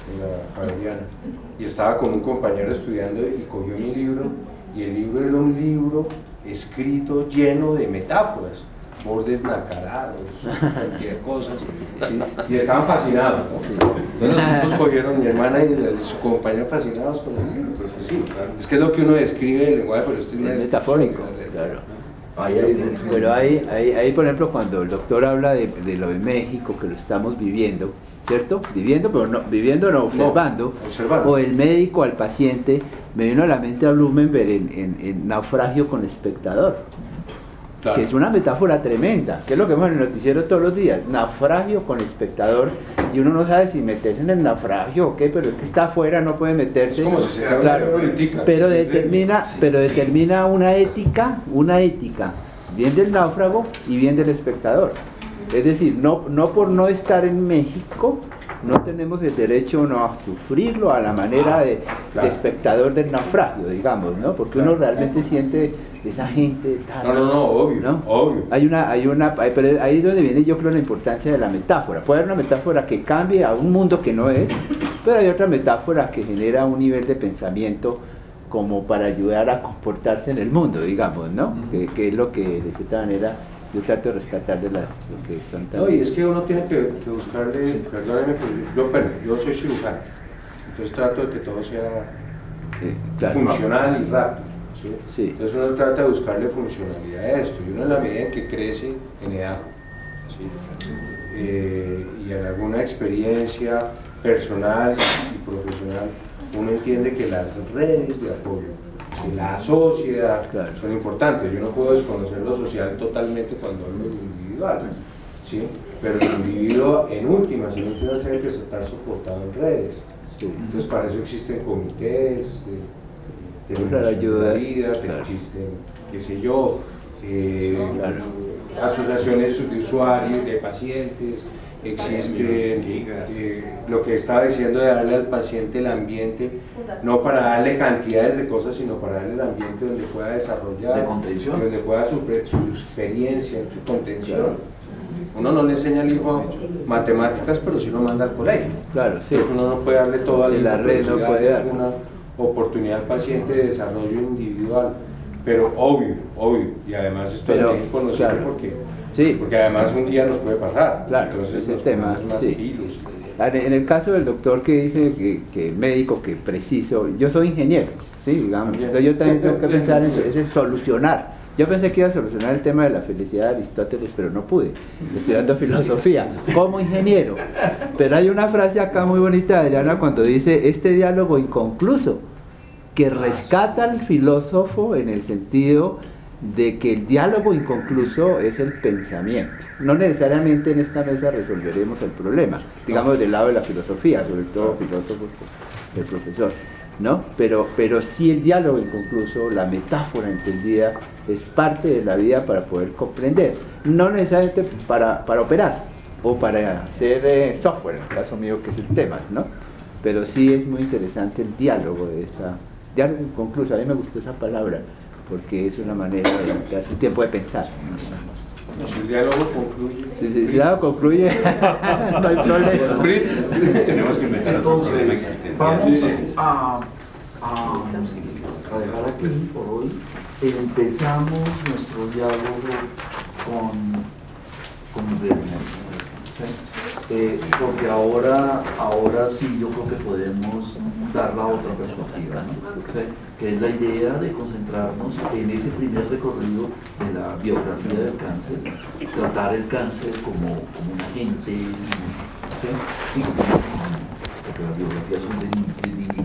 en la Javeriana, y estaba con un compañero estudiando y cogió mi libro, y el libro era un libro escrito lleno de metáforas, bordes nacarados, cualquier cosa, ¿sí? Y estaban fascinados, ¿no? Entonces los tipos cogieron, mi hermana y su compañero fascinados con el libro, pero pues sí, es que es lo que uno describe el lenguaje, pero esto es metafórico, claro. Pero ahí, por ejemplo, cuando el doctor habla de lo de México, que lo estamos viviendo, ¿cierto? Viviendo, pero no, viviendo no, observando, o el médico al paciente, me vino a la mente a Blumenberg en Naufragio con espectador, claro, que es una metáfora tremenda, que es lo que vemos en el noticiero todos los días, naufragio con espectador, y uno no sabe si meterse en el naufragio o qué, pero es que está afuera, no puede meterse. Es como si se claro, política, pero determina una ética, bien del náufrago y bien del espectador. Es decir, no por no estar en México, no tenemos el derecho no a sufrirlo a la manera de espectador del naufragio, digamos, ¿no? Porque uno realmente siente esa gente tal, obvio, ¿no? Obvio. Pero ahí es donde viene, yo creo, la importancia de la metáfora. Puede haber una metáfora que cambie a un mundo que no es, pero hay otra metáfora que genera un nivel de pensamiento como para ayudar a comportarse en el mundo, digamos, ¿no? Que es lo que de cierta manera yo trato de rescatar de lo que son tan... No, y es que uno tiene que buscarle, perdóneme, yo soy cirujano, entonces trato de que todo sea funcional y rápido, ¿sí? Sí. Entonces uno trata de buscarle funcionalidad a esto, y uno en la medida en que crece en edad, ¿sí? Y en alguna experiencia personal y profesional, uno entiende que las redes de apoyo, que la sociedad son importantes. Yo no puedo desconocer lo social totalmente cuando hablo de lo individual, ¿sí? Pero el individuo en últimas tiene que estar soportado en redes. Entonces para eso existen comités de vida, existen, qué sé yo, asociaciones de usuarios, de pacientes, existe lo que estaba diciendo de darle al paciente el ambiente, no para darle cantidades de cosas, sino para darle el ambiente donde pueda desarrollar, donde pueda su experiencia, su contención. Uno no le enseña al hijo matemáticas, pero sí lo manda al colegio. Claro, sí. Entonces uno no puede darle todo al hijo, la red no puede dar una oportunidad al paciente de desarrollo individual, pero obvio, y además esto es conocido porque además un día nos puede pasar. Claro, entonces ese tema, En el caso del doctor que dice que médico, que preciso, yo soy ingeniero, ¿sí? Digamos, entonces yo también tengo que pensar en eso, es solucionar. Yo pensé que iba a solucionar el tema de la felicidad de Aristóteles, pero no pude, estudiando filosofía, como ingeniero. Pero hay una frase acá muy bonita de Adriana cuando dice, este diálogo inconcluso, que rescata al filósofo en el sentido de que el diálogo inconcluso es el pensamiento. No necesariamente en esta mesa resolveremos el problema, digamos del lado de la filosofía, sobre todo filósofos, el profesor, ¿no? Pero sí el diálogo inconcluso, la metáfora entendida, es parte de la vida para poder comprender, no necesariamente para operar o para hacer software, en el caso mío que es el tema, ¿no? Pero sí es muy interesante el diálogo diálogo inconcluso, a mí me gustó esa palabra, porque es una manera de darse tiempo de pensar. Si el diálogo concluye. Si el diálogo concluye, no hay problema. Tenemos que inventar entonces, vamos a dejar aquí por hoy. Empezamos nuestro diálogo con Werner. Porque ahora sí yo creo que podemos dar la otra perspectiva, ¿no? Que es la idea de concentrarnos en ese primer recorrido de la biografía del cáncer, tratar el cáncer como un agente, ¿sí? Porque las biografías son de